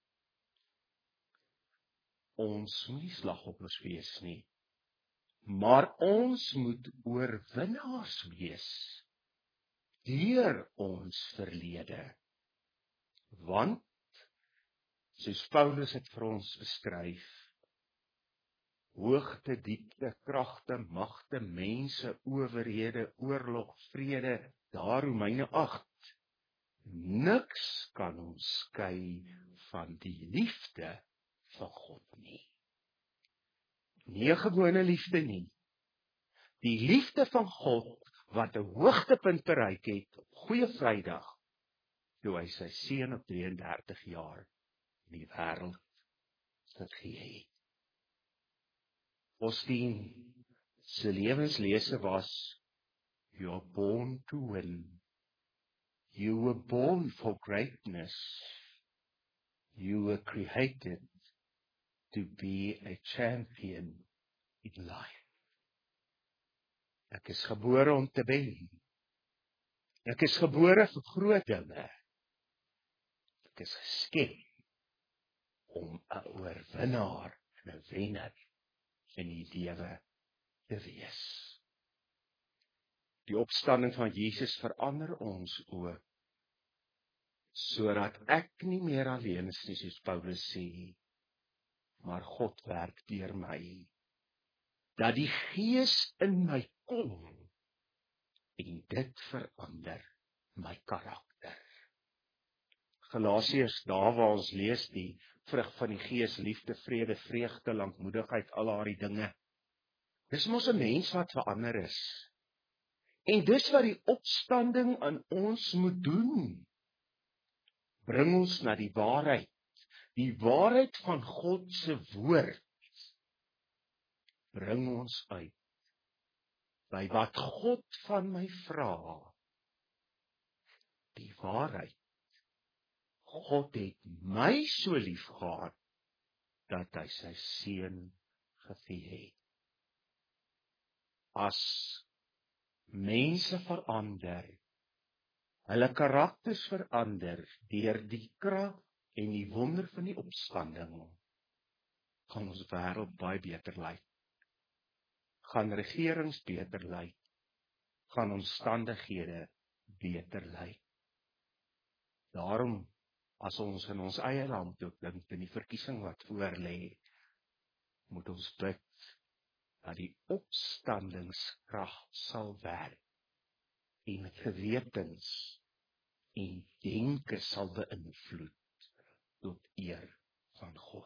ons moet nie slagoffers wees nie, maar ons moet oorwinnaars wees deur ons verlede. Want, soos Paulus het vir ons beskryf, hoogte, diepte, kragte, magte, mense, owerhede, oorlog, vrede, daar Romeine 8. Niks kan ons skei van die liefde van God nie. Nie 'n gewone liefde nie. Die liefde van God wat 'n hoogtepunt bereik het op Goeie Vrydag, toe hy sy seun op 33 jaar in die wêreld gegee het. Austin se lewenslese was, you are born to win. You were born for greatness. You were created to be a champion in life. Ek is gebore om te wen. Ek is gebore vir groot dinge. Ek is geskep om 'n oorwinnaar en 'n wenner in die lewe te wees. Die opstanding van Jesus verander ons ook, sodat ek nie meer alleen is nie, soos Paulus sê, maar God werk deur my. Dat die Gees in my kom en dit verander my karakter. Galasiërs, daar waar ons lees die vrug van die Gees, liefde, vrede, vreugde, lankmoedigheid, al daardie dinge. Dis mos 'n mens wat verander is. En dis wat die opstanding aan ons moet doen. Bring ons na die waarheid van God se woord. Bring ons uit by wat God van my vra. Die waarheid. God het my so lief gehad, dat hy sy seun gegee het. As mense verander, hulle karakters verander, deur die krag en die wonder van die opstanding, gaan ons wêreld baie beter lyk. Gaan regerings beter lyk. Gaan omstandighede beter lyk. Daarom, as ons in ons eie land ook dink in die verkiesing wat voor lê, moet ons bid dat die opstandingskrag sal werk en gewetens en denke sal beïnvloed tot eer van God.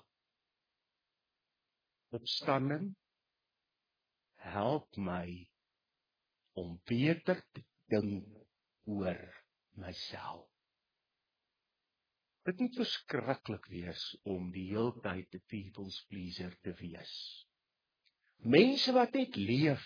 Opstanding help my om beter te dink oor myself. Dit moet verskriklik wees om die hele tyd 'n people's pleaser te wees. Mense wat net leef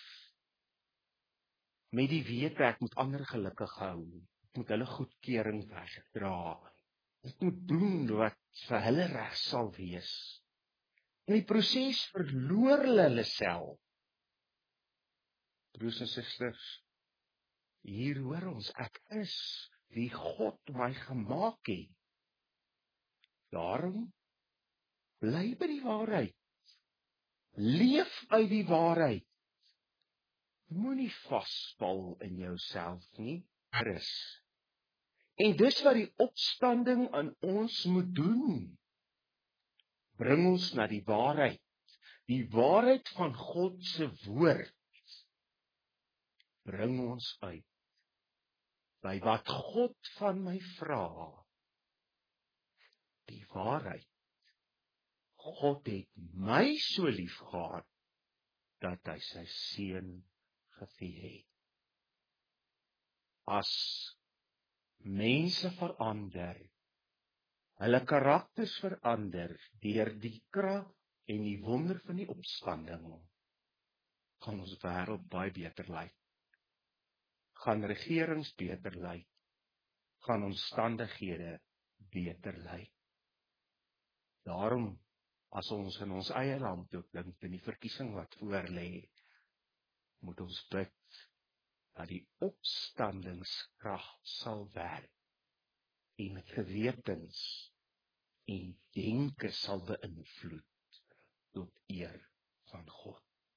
met die wete ek moet ander gelukkig hou, ek moet hulle goedkeuring wegdra, ek moet doen wat vir hulle reg sal wees. In die proses verloor hulle self. Broers en susters, hier hoor ons, ek is wie God my gemaak het. Daarom, bly by die waarheid. Leef uit die waarheid. Moenie vasval in jouself nie, Chris. En dis wat die opstanding aan ons moet doen. Bring ons na die waarheid van God se woord. Bring ons uit by wat God van my vra. Die waarheid. God het my so lief gehad, dat hy sy seun gegee het. As mense verander, hulle karakters verander deur die krag en die wonder van die opstanding, gaan ons wêreld baie beter lyk. Gaan regerings beter lyk. Gaan omstandighede beter lyk. Daarom, as ons in ons eie land ook dink in die verkiesing wat voor lê, moet ons bid dat die opstandingskrag sal werk en gewetens en denke sal beïnvloed tot eer van God.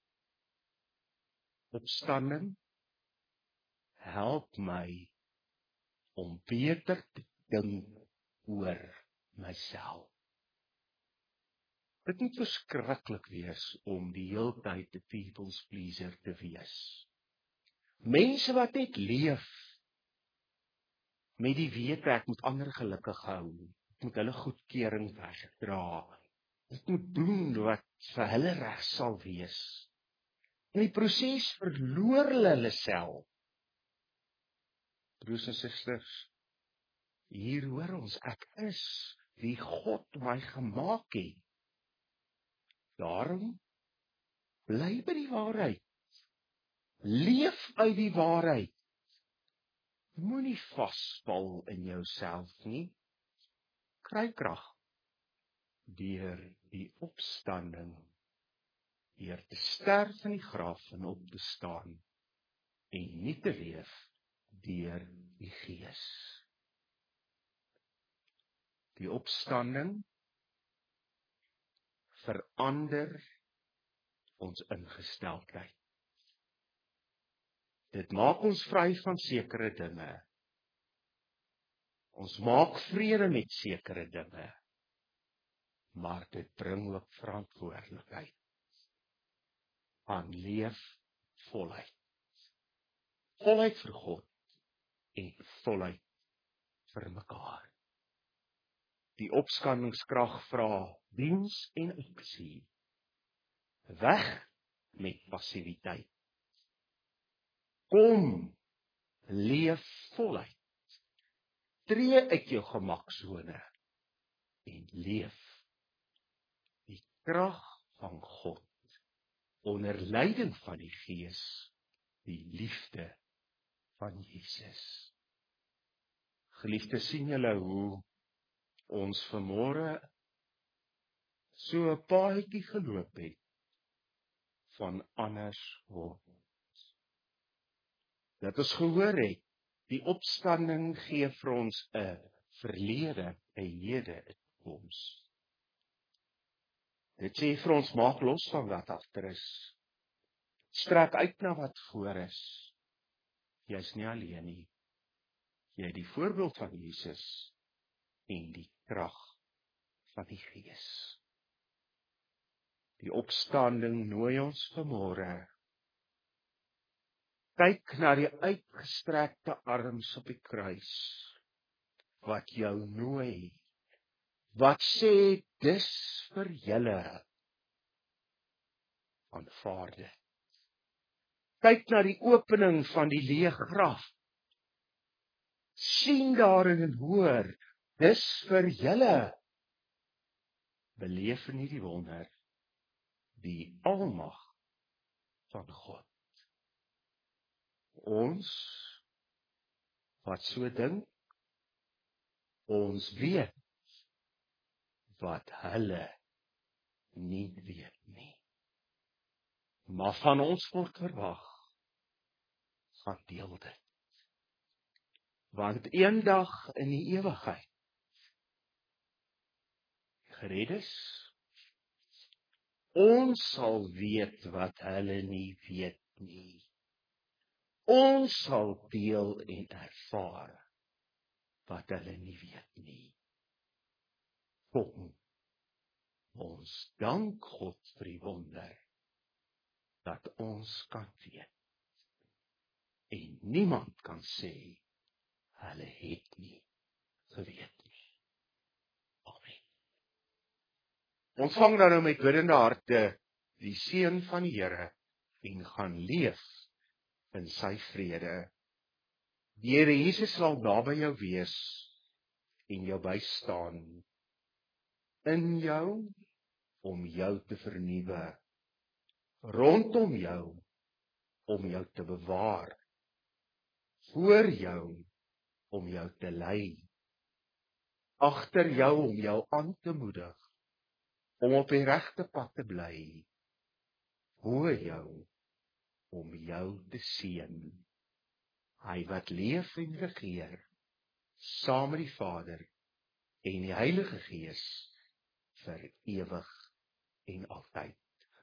Opstanding help my om beter te dink oor myself. Dit moet verskriklik wees om die hele tyd 'n people's pleaser te wees. Mense wat net leef met die wete ek moet ander gelukkig hou, ek moet hulle goedkeuring wegdra, ek moet doen wat vir hulle reg sal wees. In die proses verloor hulle self. Broers en susters, hier hoor ons, ek is wie God my gemaak het. Daarom, bly by die waarheid. Leef uit die waarheid. Moenie vasval in jouself nie. Kry krag deur die opstanding, deur te sterf in die graf en op te staan, en nie te leef deur die Gees. Die opstanding verander ons ingesteldheid. Dit maak ons vry van sekere dinge. Ons maak vrede met sekere dinge. Maar dit bring ook verantwoordelikheid. Aan leef voluit. Voluit vir God en voluit vir mekaar. Die opstandingskrag vra diens en aksie. Weg met passiwiteit. Kom, leef voluit. Tree uit jou gemaksone en leef die krag van God onder leiding van die Gees, die liefde van Jesus. Geliefdes, sien julle hoe ons vanmôre so 'n paadjie geloop het van anders word. Dat ons gehoor het, die opstanding gee vir ons 'n verlede, 'n hede, 'n toekoms. Dit sê vir ons, maak los van wat agter is. Strek uit na wat voor is. Jy's nie alleen nie. Jy het die voorbeeld van Jesus en die krag van die Gees. Die opstanding nooi ons vanmôre. Kyk na die uitgestrekte arms op die kruis, wat jou nooi, wat sê, dis vir julle, aanvaar dit. Kyk na die opening van die leë graf, sien daarin en hoor, dis vir julle, beleef in hierdie wonder, die almag van God. Ons, wat so dink, ons weet, wat hulle nie weet nie. Maar van ons word verwag, van deel dit. Want eendag in die ewigheid, gereddes, ons sal weet wat hulle nie weet nie. Ons sal deel en ervaar wat hulle nie weet nie. Kom, ons dank God vir die wonder dat ons kan weet. En niemand kan sê hulle het nie geweet nie. Amen. Ontvang dan nou met biddende harte die seën van die Here en gaan leef in sy vrede. Die Here Jesus sal naby jou wees en jou bystaan in jou om jou te vernuwe, rondom jou om jou te bewaar, voor jou om jou te lei, agter jou om jou aan te moedig, om op die regte pad te bly, voor jou om jou te seën. Hy wat leef en regeer, saam met die Vader en die Heilige Gees, vir ewig en altyd.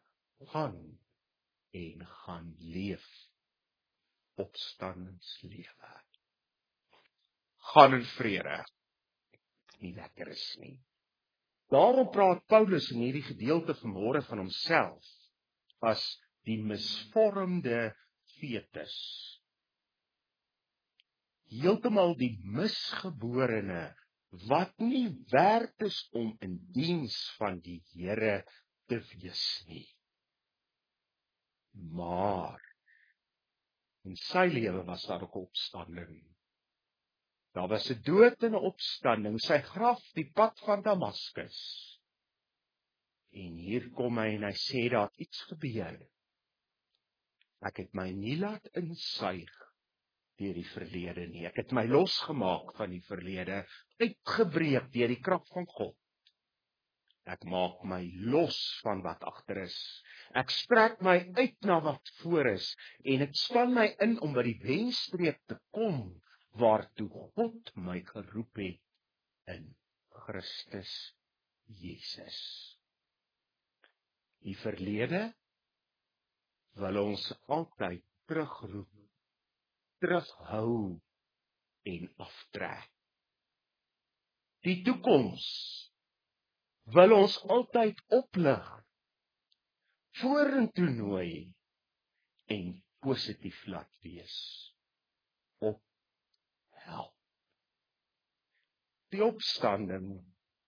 Gaan leef opstandingslewe. Gaan in vrede, nie lekker is nie. Daarom praat Paulus in hierdie gedeelte vanmôre van homself as die misvormde fetus. Heeltemal die misgeborene, wat nie werd is om in diens van die Here te wees nie. Maar in sy lewe was daar ook opstanding. Daar was 'n dood en 'n opstanding, sy graf die pad van Damaskus. En hier kom hy en hy sê daar het iets gebeur. Ek het my nie laat insuig deur die verlede nie. Ek het my losgemaak van die verlede, uitgebreek deur die krag van God. Ek maak my los van wat agter is. Ek strek my uit na wat voor is en ek span my in om by die wenstreep te kom waartoe God my geroep het in Christus Jesus. Die verlede wil ons altyd terugroep, terughou en aftrek. Die toekoms wil ons altyd oplig, vorentoe nooi en positief laat wees. Ophelp. Die opstanding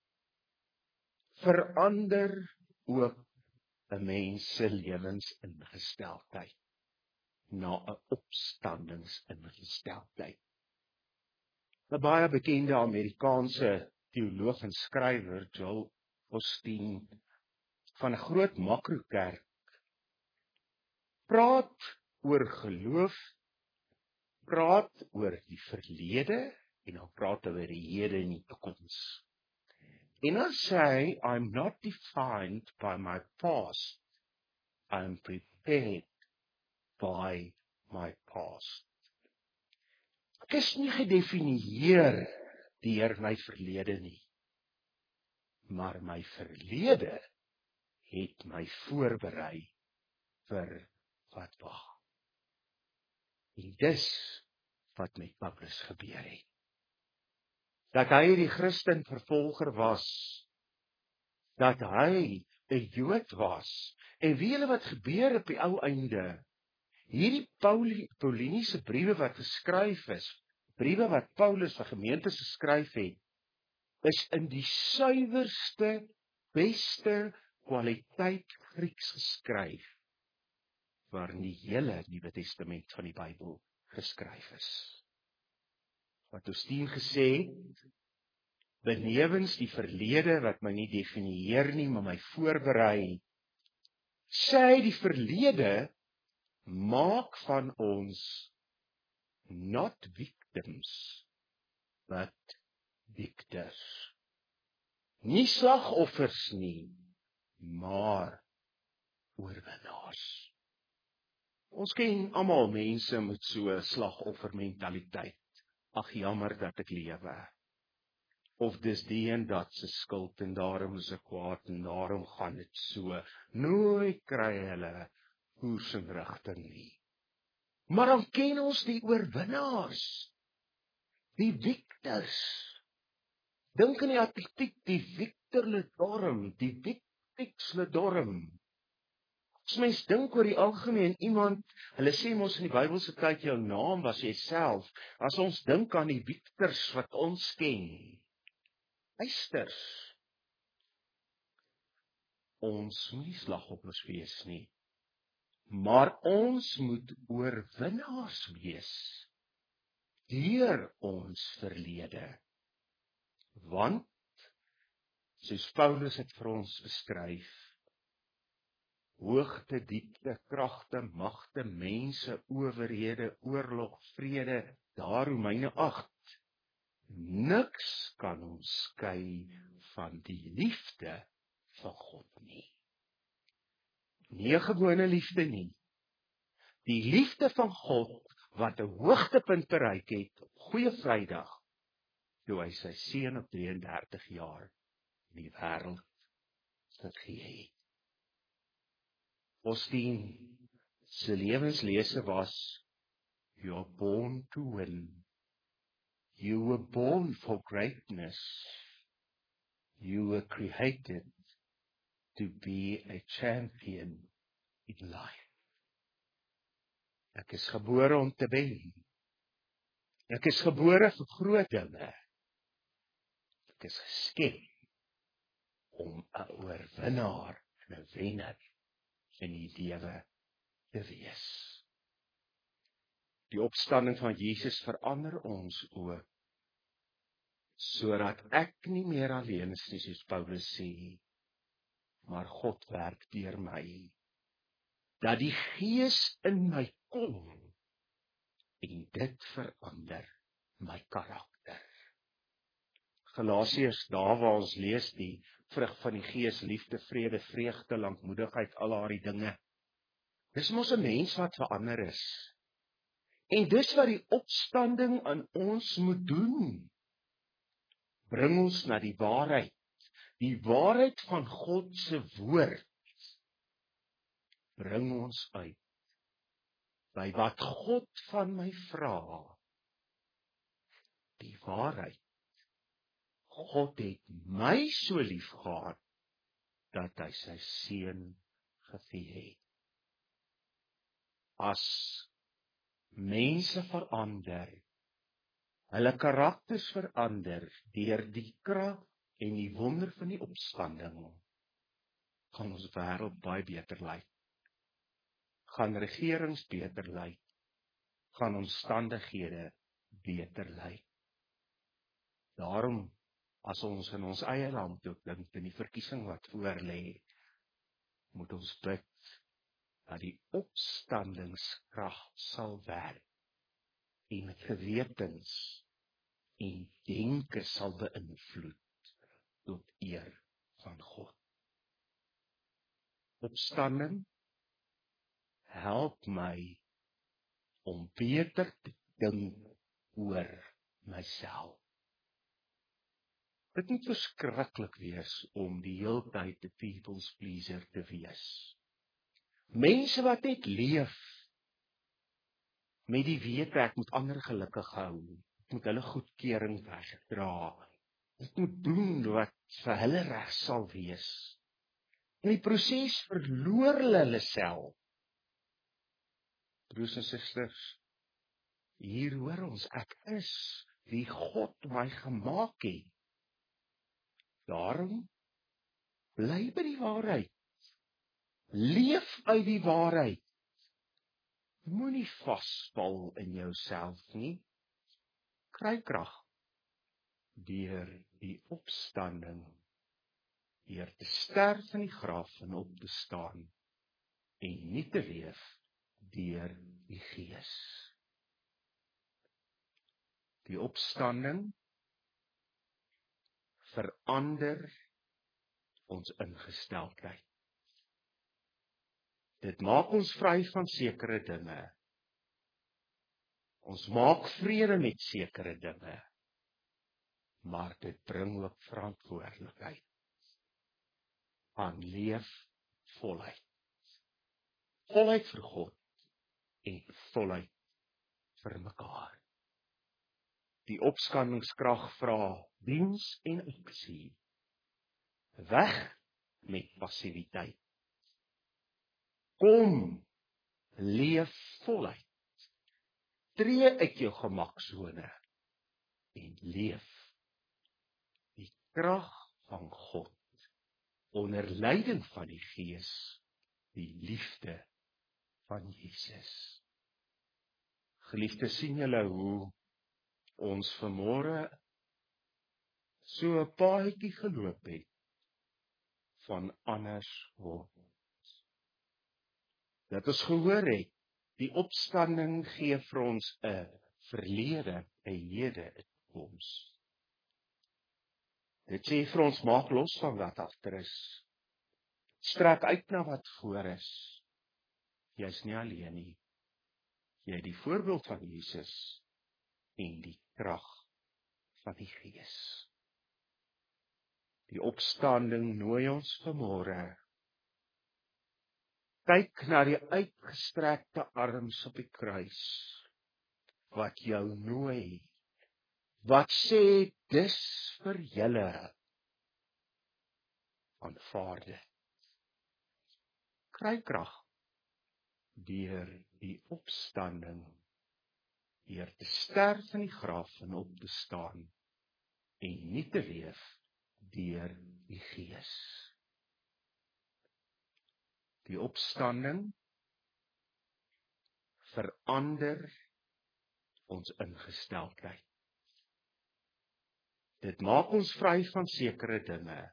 verander ook 'n mens se lewensingesteldheid na 'n opstandingsingesteldheid. 'n baie bekende Amerikaanse teoloog en skrywer, Joel Osteen, van 'n groot makrokerk, praat oor geloof, praat oor die verlede en dan praat oor die hede en die toekoms. En dan sê hy, I'm not defined by my past, I'm prepared by my past. Ek is nie gedefinieer deur my verlede nie, maar my verlede het my voorberei vir wat wag. En dis wat met Paulus gebeur het. Dat hy die Christen vervolger was, dat hy 'n Jood was, en weet julle wat gebeur op die ou einde? Hierdie Pauliniese briewe wat geskryf is, briewe wat Paulus vir gemeentes geskryf het, is in die suiwerste, beste kwaliteit Grieks geskryf, waarin die hele Nuwe Testament van die Bybel geskryf is. Wat Osteen gesê het, benewens die verlede wat my nie definieer nie, maar my voorberei, sê hy die verlede maak van ons not victims, but victors. Nie slagoffers nie, maar oorwinnaars. Ons ken almal mense met so 'n slagoffermentaliteit. Ag, jammer dat ek lewe. Of dis die en dat se skuld en daarom is ek kwaad en daarom gaan dit so. Nooit kry hulle koers en rigting nie. Maar dan ken ons die oorwinnaars, die victors. Dink aan die atletiek, die Victor Ledorm, die Victrix Ledorm. As mens dink oor die algemeen iemand, hulle sê mos in die Bybelse tyd jou naam was jouself, as ons dink aan die victors wat ons ken, eisters, ons moet nie slagoffers wees nie, maar ons moet oorwinnaars wees, deur ons verlede, want soos Paulus het vir ons beskryf, hoogte, diepte, kragte, magte, mense, owerhede, oorlog, vrede, daar Romeine 8. Niks kan ons skei van die liefde van God nie. Nie 'n gewone liefde nie. Die liefde van God wat 'n hoogtepunt bereik het op Goeie Vrydag, toe hy sy seun op 33 jaar in die wêreld gegee het. Augustine se lewenslese was, you are born to win. You were born for greatness. You were created to be a champion in life. Ek is gebore om te wen. Ek is gebore vir groot dinge. Ek is geskep om 'n oorwinnaar en 'n wenner in die lewe te wees. Die opstanding van Jesus verander ons ook, sodat ek nie meer alleen is nie, soos Paulus sê, maar God werk deur my. Dat die Gees in my kom en dit verander my karakter. Galasiërs, daar waar ons lees die vrug van die Gees, liefde, vrede, vreugde, lankmoedigheid, al daardie dinge. Dis mos 'n mens wat verander is. En dis wat die opstanding aan ons moet doen. Bring ons na die waarheid van God se woord. Bring ons uit by wat God van my vra. Die waarheid. God het my so lief gehad, dat hy sy seun gegee het. As mense verander, hulle karakters verander, deur die krag en die wonder van die opstanding, gaan ons wêreld baie beter lyk. Gaan regerings beter lyk. Gaan omstandighede beter lyk. Daarom, as ons in ons eie land ook dink in die verkiesing wat voor lê, moet ons bid dat die opstandingskrag sal werk en gewetens en denke sal beïnvloed tot eer van God. Opstanding help my om beter te dink oor myself. Dit moet verskriklik wees om die hele tyd 'n people's pleaser te wees. Mense wat net leef met die wete ek moet ander gelukkig hou, ek moet hulle goedkeuring wegdra, ek moet doen wat vir hulle reg sal wees. In die proses verloor hulle self. Broers en susters, hier hoor ons, ek is wie God my gemaak het. Daarom, bly by die waarheid. Leef uit die waarheid. Moenie vasval in jouself nie. Kry krag deur die opstanding, deur te sterf in die graf en op te staan, en nie te leef deur die Gees. Die opstanding verander ons ingesteldheid. Dit maak ons vry van sekere dinge. Ons maak vrede met sekere dinge. Maar dit bring ook verantwoordelikheid. Aan leef voluit. Voluit vir God en voluit vir mekaar. Die opstandingskrag vra diens en aksie. Weg met passiwiteit. Kom, leef voluit. Tree uit jou gemaksone en leef die krag van God onder leiding van die Gees, die liefde van Jesus. Geliefdes, sien julle hoe ons vanmôre so 'n paadjie geloop het van anders word. Dat ons gehoor het, die opstanding gee vir ons 'n verlede, 'n hede, 'n toekoms. Dit sê vir ons, maak los van wat agter is. Strek uit na wat voor is. Jy's nie alleen nie. Jy het die voorbeeld van Jesus en die krag van die Gees. Die opstanding nooi ons vanmôre. Kyk na die uitgestrekte arms op die kruis, wat jou nooi, wat sê, dis vir julle, aanvaar dit. Kry krag deur die opstanding, deur te sterf in die graf en op te staan, en nie te leef deur die Gees. Die opstanding verander ons ingesteldheid. Dit maak ons vry van sekere dinge.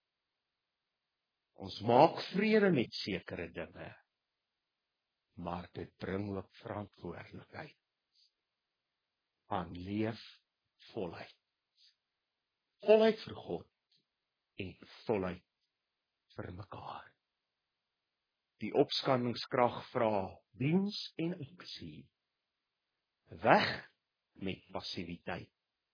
Ons maak vrede met sekere dinge, maar dit bring ook verantwoordelikheid aan leef voluit. Voluit vir God en voluit vir mekaar. Die opstandingskrag vra diens en aksie. Weg met passiwiteit.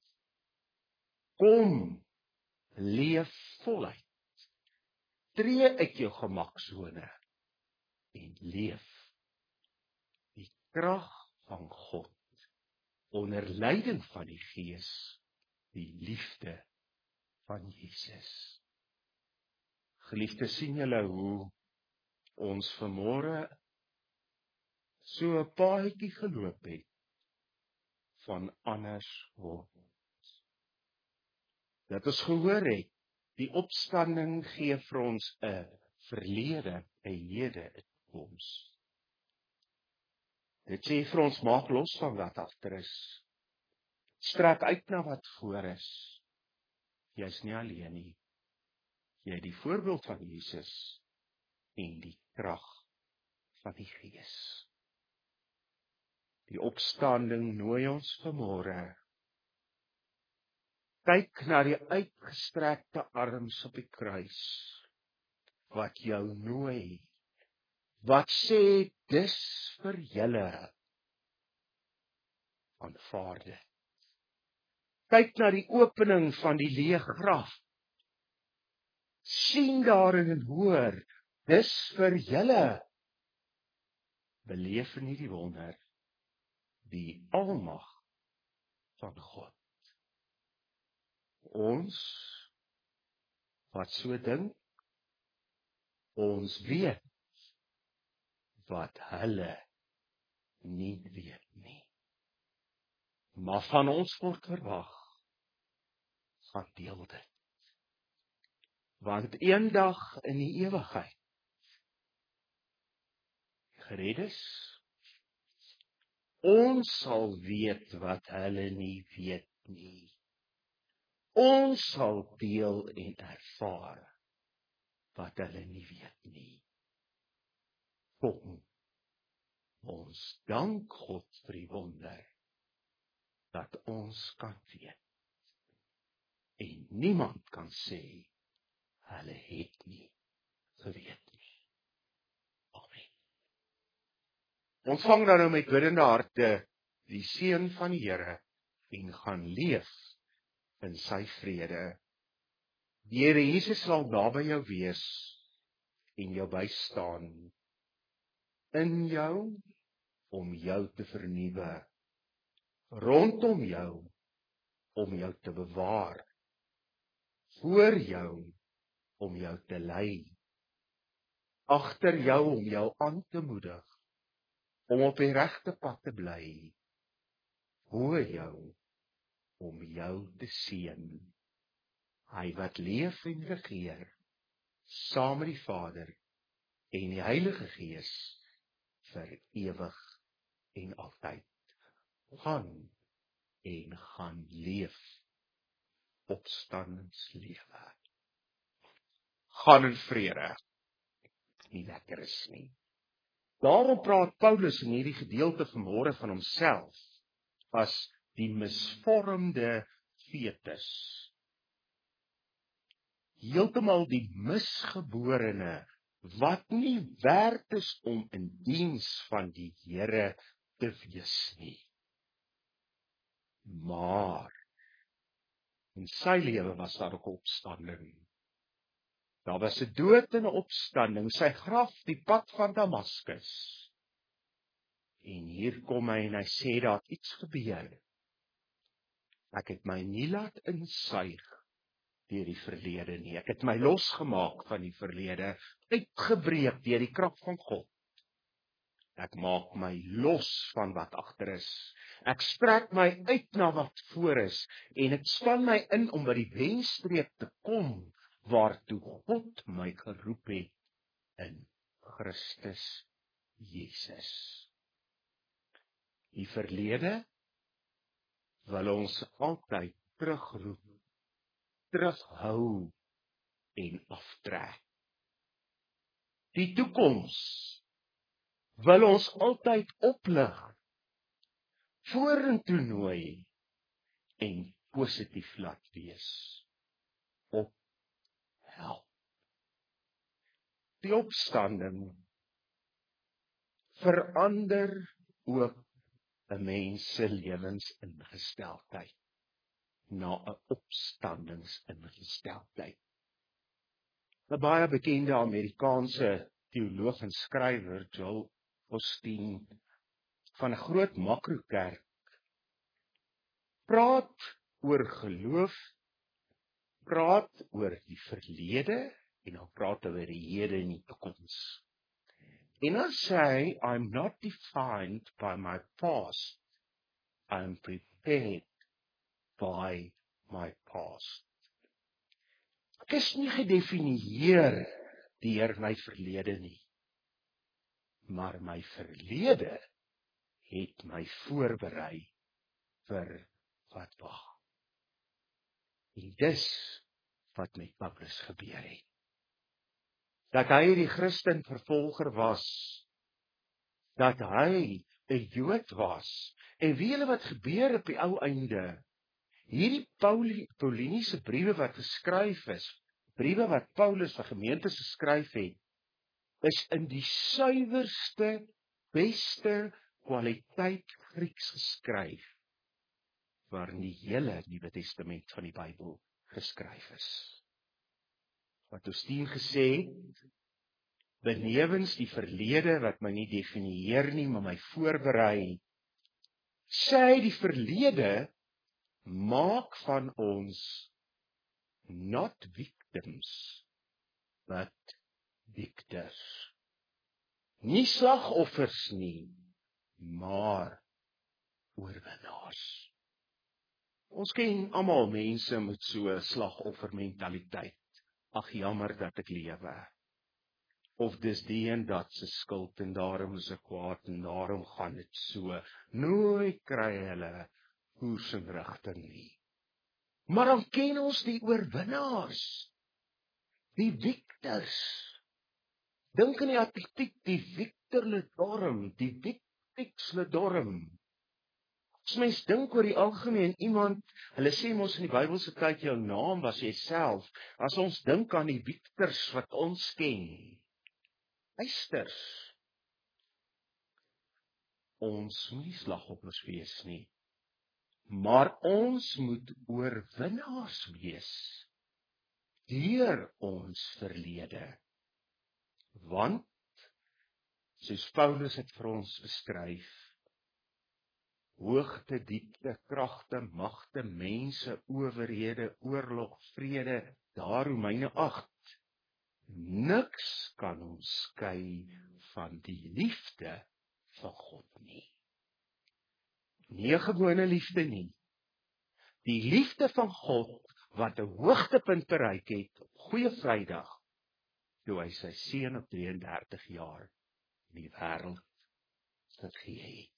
Kom, leef voluit. Tree uit jou gemaksone en leef die krag van God onder leiding van die Gees, die liefde van Jesus. Geliefdes, sien julle hoe ons vanmôre so 'n paadjie geloop het van anders word. Dat ons gehoor het, die opstanding gee vir ons 'n verlede, 'n hede, 'n toekoms. Dit sê vir ons, maak los van wat agter is. Strek uit na wat voor is. Jy's nie alleen nie. Jy het die voorbeeld van Jesus en die krag van die Gees. Die opstanding nooi ons vanmôre. Kyk na die uitgestrekte arms op die kruis, wat jou nooi, wat sê, dis vir julle, aanvaar dit. Kyk na die opening van die leë graf, sien daarin en hoor, dis vir julle, beleef in hierdie wonder, die almag van God. Ons, wat so dink, ons weet, wat hulle nie weet nie. Maar van ons word verwag, gaan deel dit. Want eendag in die ewigheid, gereddes, ons sal weet wat hulle nie weet nie. Ons sal deel en ervaar wat hulle nie weet nie. Kom, ons dank God vir die wonder, dat ons kan weet. En niemand kan sê, hulle het nie geweet nie. Amen. Ontvang dan nou met biddende harte die seën van die Here en gaan leef in sy vrede. Die Here Jesus sal naby jou wees en jou bystaan in jou om jou te vernuwe, rondom jou om jou te bewaar, voor jou om jou te lei, agter jou om jou aan te moedig, om op die regte pad te bly, voor jou om jou te seën. Hy wat leef en regeer, saam met die Vader en die Heilige Gees, vir ewig en altyd. Gaan en gaan leef opstandingslewe. gaan in vrede. Nie lekker is nie. Daarom praat Paulus in hierdie gedeelte vanmôre van homself as die misvormde fetus. Heeltemal die misgeborene, wat nie werd is om in diens van die Here te wees nie. Maar in sy lewe was daar ook opstanding. Daar was 'n dood en 'n opstanding, sy graf die pad van Damaskus. En hier kom hy en hy sê daar het iets gebeur. Ek het my nie laat insuig deur die verlede nie. Ek het my losgemaak van die verlede, uitgebreek deur die krag van God. Ek maak my los van wat agter is. Ek strek my uit na wat voor is en ek span my in om by die wenstreep te kom waartoe God my geroep het in Christus Jesus. Die verlede wil ons altyd terugroep, terughou en aftrek. Die toekoms wil ons altyd oplig, vorentoe nooi en positief laat wees. Ophelp. Die opstanding verander ook 'n mens se lewensingesteldheid na 'n opstandingsingesteldheid. 'n Baie bekende Amerikaanse teoloog en skrywer, Joel Osteen, van 'n groot makrokerk, praat oor geloof, praat oor die verlede en dan praat oor die hede en die toekoms. En dan sê hy, I'm not defined by my past, I'm prepared by my past. Ek is nie gedefinieer deur my verlede nie, maar my verlede het my voorberei vir wat wag. En dis wat met Paulus gebeur het. Dat hy die Christen vervolger was, dat hy 'n Jood was, en weet julle wat gebeur op die ou einde? Hierdie Pauliniese briewe wat geskryf is, briewe wat Paulus vir gemeentes geskryf het, is in die suiwerste, beste kwaliteit Grieks geskryf, waarin die hele Nuwe Testament van die Bybel geskryf is. Wat Osteen gesê het, benewens die verlede wat my nie definieer nie, maar my voorberei, sê hy die verlede maak van ons not victims, but victors. Nie slagoffers nie, maar oorwinnaars. Ons ken almal mense met so 'n slagoffermentaliteit. Ag, jammer dat ek lewe. Of dis die en dat se skuld en daarom is ek kwaad en daarom gaan dit so. Nooit kry hulle koers en rigting nie. Maar dan ken ons die oorwinnaars, die victors. Dink aan die atletiek, die Victor Ledorm, die Victrix Ledorm. As mens dink oor die algemeen iemand, hulle sê mos in die Bybelse tyd jou naam was jouself, as ons dink aan die victors wat ons ken, eisters, ons moet nie slagoffers wees nie, maar ons moet oorwinnaars wees, deur ons verlede. Want, soos Paulus het vir ons beskryf, hoogte, diepte, kragte, magte, mense, owerhede, oorlog, vrede, daar Romeine 8, niks kan ons skei van die liefde van God nie. Nie 'n gewone liefde nie. Die liefde van God, wat 'n hoogtepunt bereik het op Goeie Vrydag, toe hy sy seun op 33 jaar in die wêreld gegee het.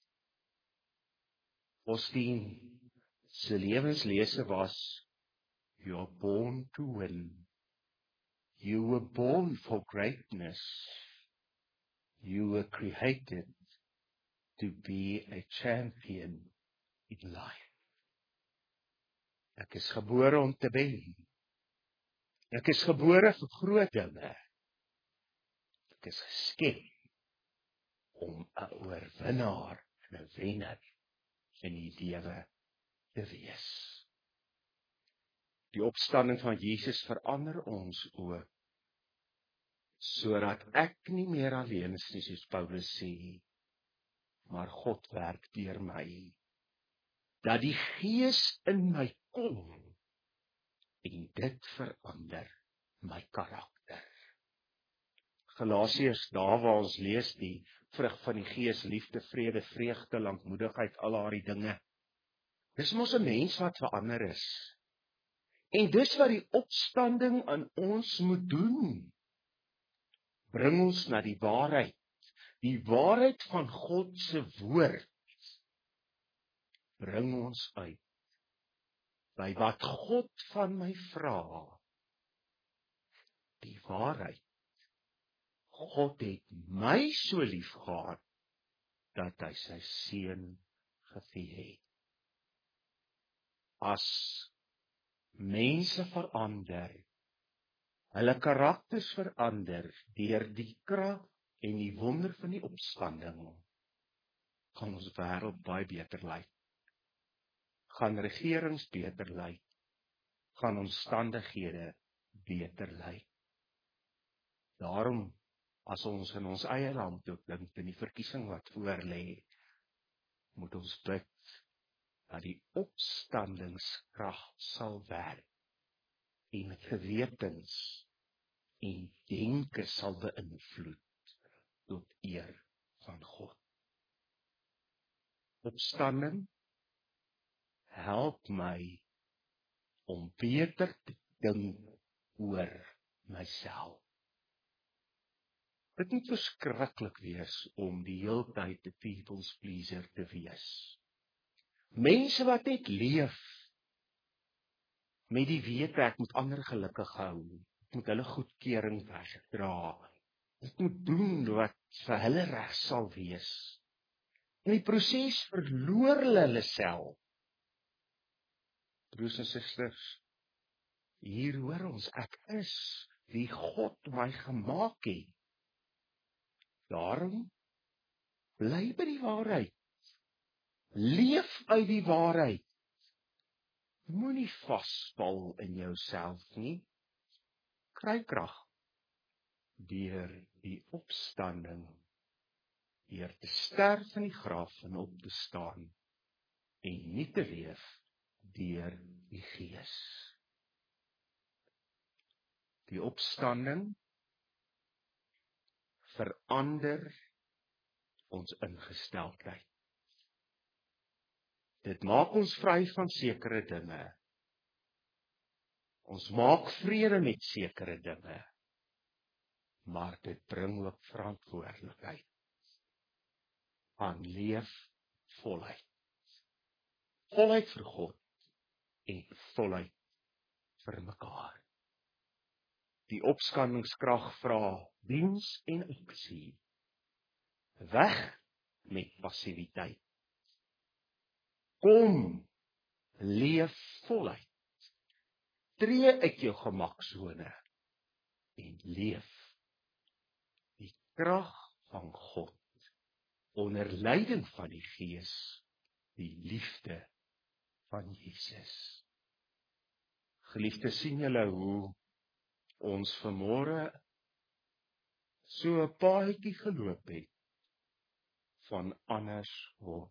Osteen se lewenslese was, you're born to win, You were born for greatness. You were created to be a champion in life. Ek is gebore om te wen. Ek is gebore vir groot dinge. Ek is geskep om 'n oorwinnaar en 'n wenner in die lewe te wees. Die opstanding van Jesus verander ons ook, sodat ek nie meer alleen is nie, soos Paulus sê, maar God werk deur my. Dat die Gees in my kom, en dit verander my karakter. Galasiërs, daar waar ons lees die vrug van die Gees, liefde, vrede, vreugde, lankmoedigheid, al daardie dinge. Dis mos 'n mens wat verander is. En dis wat die opstanding aan ons moet doen. Bring ons na die waarheid. Die waarheid van God se woord. Bring ons uit by wat God van my vra. Die waarheid. God het my so lief gehad, dat hy sy seun gegee het. As mense verander, hulle karakters verander, deur die krag en die wonder van die opstanding, gaan ons wêreld baie beter lyk. Gaan regerings beter lyk. Gaan omstandighede beter lyk. Daarom, as ons in ons eie land ook dink in die verkiesing wat voor lê, moet ons bid dat die opstandingskrag sal werk en gewetens en denke sal beïnvloed tot eer van God. Opstanding help my om beter te dink oor myself. Dit moet verskriklik wees om die hele tyd 'n people's pleaser te wees. Mense wat net leef met die wete ek moet ander gelukkig hou, ek moet hulle goedkeuring wegdra, ek moet doen wat vir hulle reg sal wees. In die proses verloor hulle self. Broers en susters, hier hoor ons, ek is wie God my gemaak het. Daarom, bly by die waarheid. Leef uit die waarheid. Moenie vasval in jouself nie. Kry krag deur die opstanding, deur te sterf in die graf en op te staan, en nie te leef deur die Gees. Die opstanding verander ons ingesteldheid. Dit maak ons vry van sekere dinge. Ons maak vrede met sekere dinge. Maar dit bring ook verantwoordelikheid. Aan leef voluit. Voluit vir God en voluit vir mekaar. Die opstandingskrag vra diens en aksie. Weg met passiwiteit. Kom, leef voluit. Tree uit jou gemaksone en leef die krag van God onder leiding van die Gees, die liefde van Jesus. Geliefdes, sien julle hoe ons vanmôre so 'n paadjie geloop het van anders word.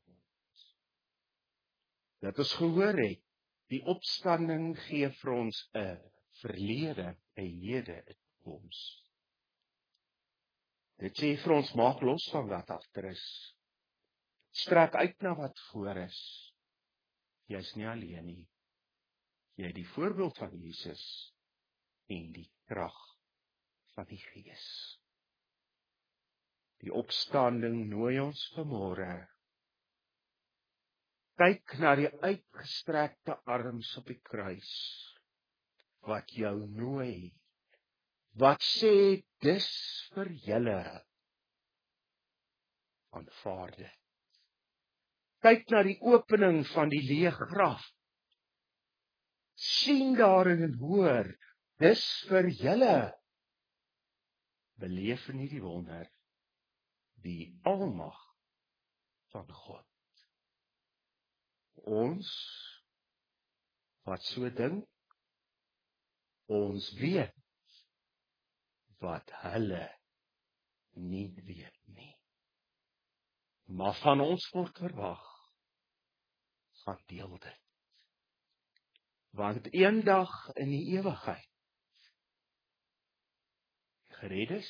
Dat ons gehoor het, die opstanding gee vir ons 'n verlede, 'n hede, 'n toekoms. Dit sê vir ons, maak los van wat agter is. Strek uit na wat voor is. Jy's nie alleen nie. Jy het die voorbeeld van Jesus en die krag van die Gees. Die opstanding nooi ons vanmôre. Kyk na die uitgestrekte arms op die kruis, wat jou nooi, wat sê, dis vir julle, aanvaar dit. Kyk na die opening van die leë graf, sien daarin en hoor, dis vir julle, beleef in hierdie wonder, die almag van God. Ons, wat so dink, ons weet, wat hulle nie weet nie. Maar van ons word verwag, gaan deel dit. Want eendag in die ewigheid, gereddes,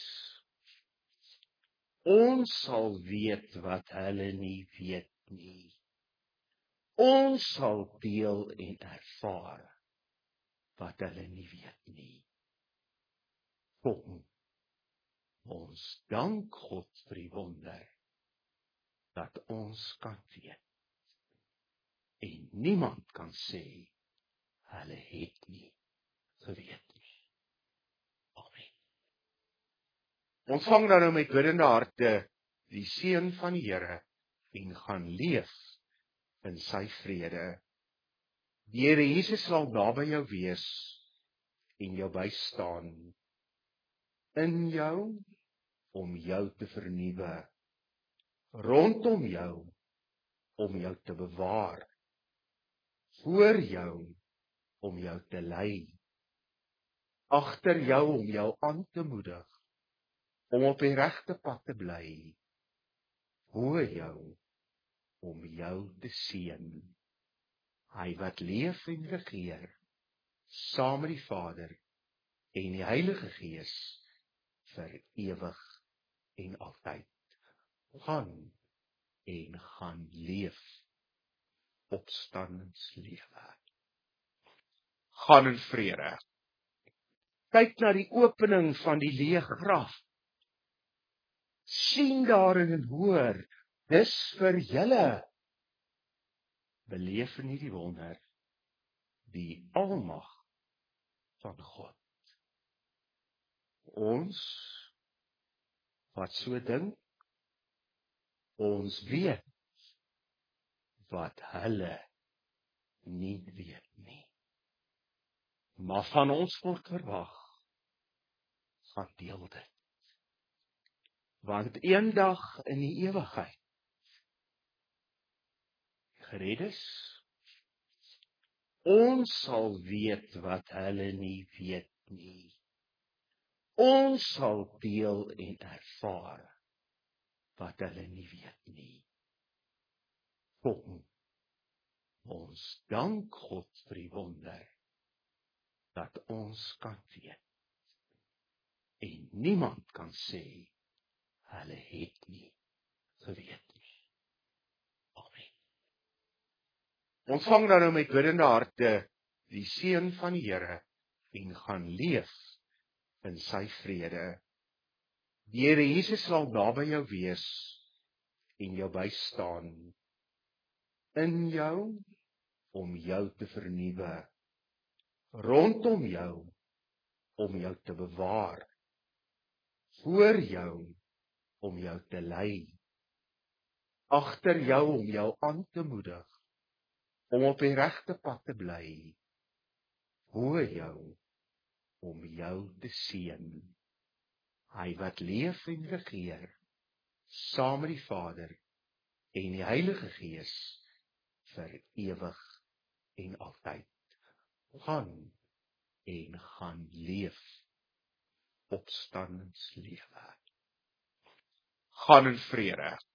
ons sal weet wat hulle nie weet nie. Ons sal deel en ervaar wat hulle nie weet nie. Kom, ons dank God vir die wonder, dat ons kan weet. En niemand kan sê, hulle het nie geweet nie. Amen. Ontvang dan nou met biddende harte die seën van die Here en gaan leef in sy vrede. Die Here Jesus sal naby jou wees en jou bystaan, in jou om jou te vernuwe, rondom jou om jou te bewaar, voor jou om jou te lei, agter jou om jou aan te moedig, om op die regte pad te bly, voor jou om jou te seën. Hy wat leef en regeer, saam met die Vader en die Heilige Gees, vir ewig en altyd. Gaan en gaan leef, opstandingslewe. Gaan in vrede. Kyk na die opening van die leë graf, sien daarin en hoor, dis vir julle, beleef in hierdie wonder, die almag van God. Ons, wat so dink, ons weet, wat hulle nie weet nie. Maar van ons word verwag, gaan deel dit. Want eendag in die ewigheid, gereddes, ons sal weet wat hulle nie weet nie. Ons sal deel en ervaar wat hulle nie weet nie. Kom, ons dank God vir die wonder, dat ons kan weet. En niemand kan sê, hulle het nie geweet nie. Amen. Ontvang dan nou met biddende harte die seën van die Here en gaan leef in sy vrede. Die Here Jesus sal naby jou wees en jou bystaan, in jou om jou te vernuwe, rondom jou om jou te bewaar, voor jou om jou te lei, agter jou om jou aan te moedig, om op die regte pad te bly, voor jou om jou te seën. Hy wat leef en regeer, saam met die Vader en die Heilige Gees, vir ewig en altyd. Gaan en gaan leef, opstandingslewe. Gaan in vrede.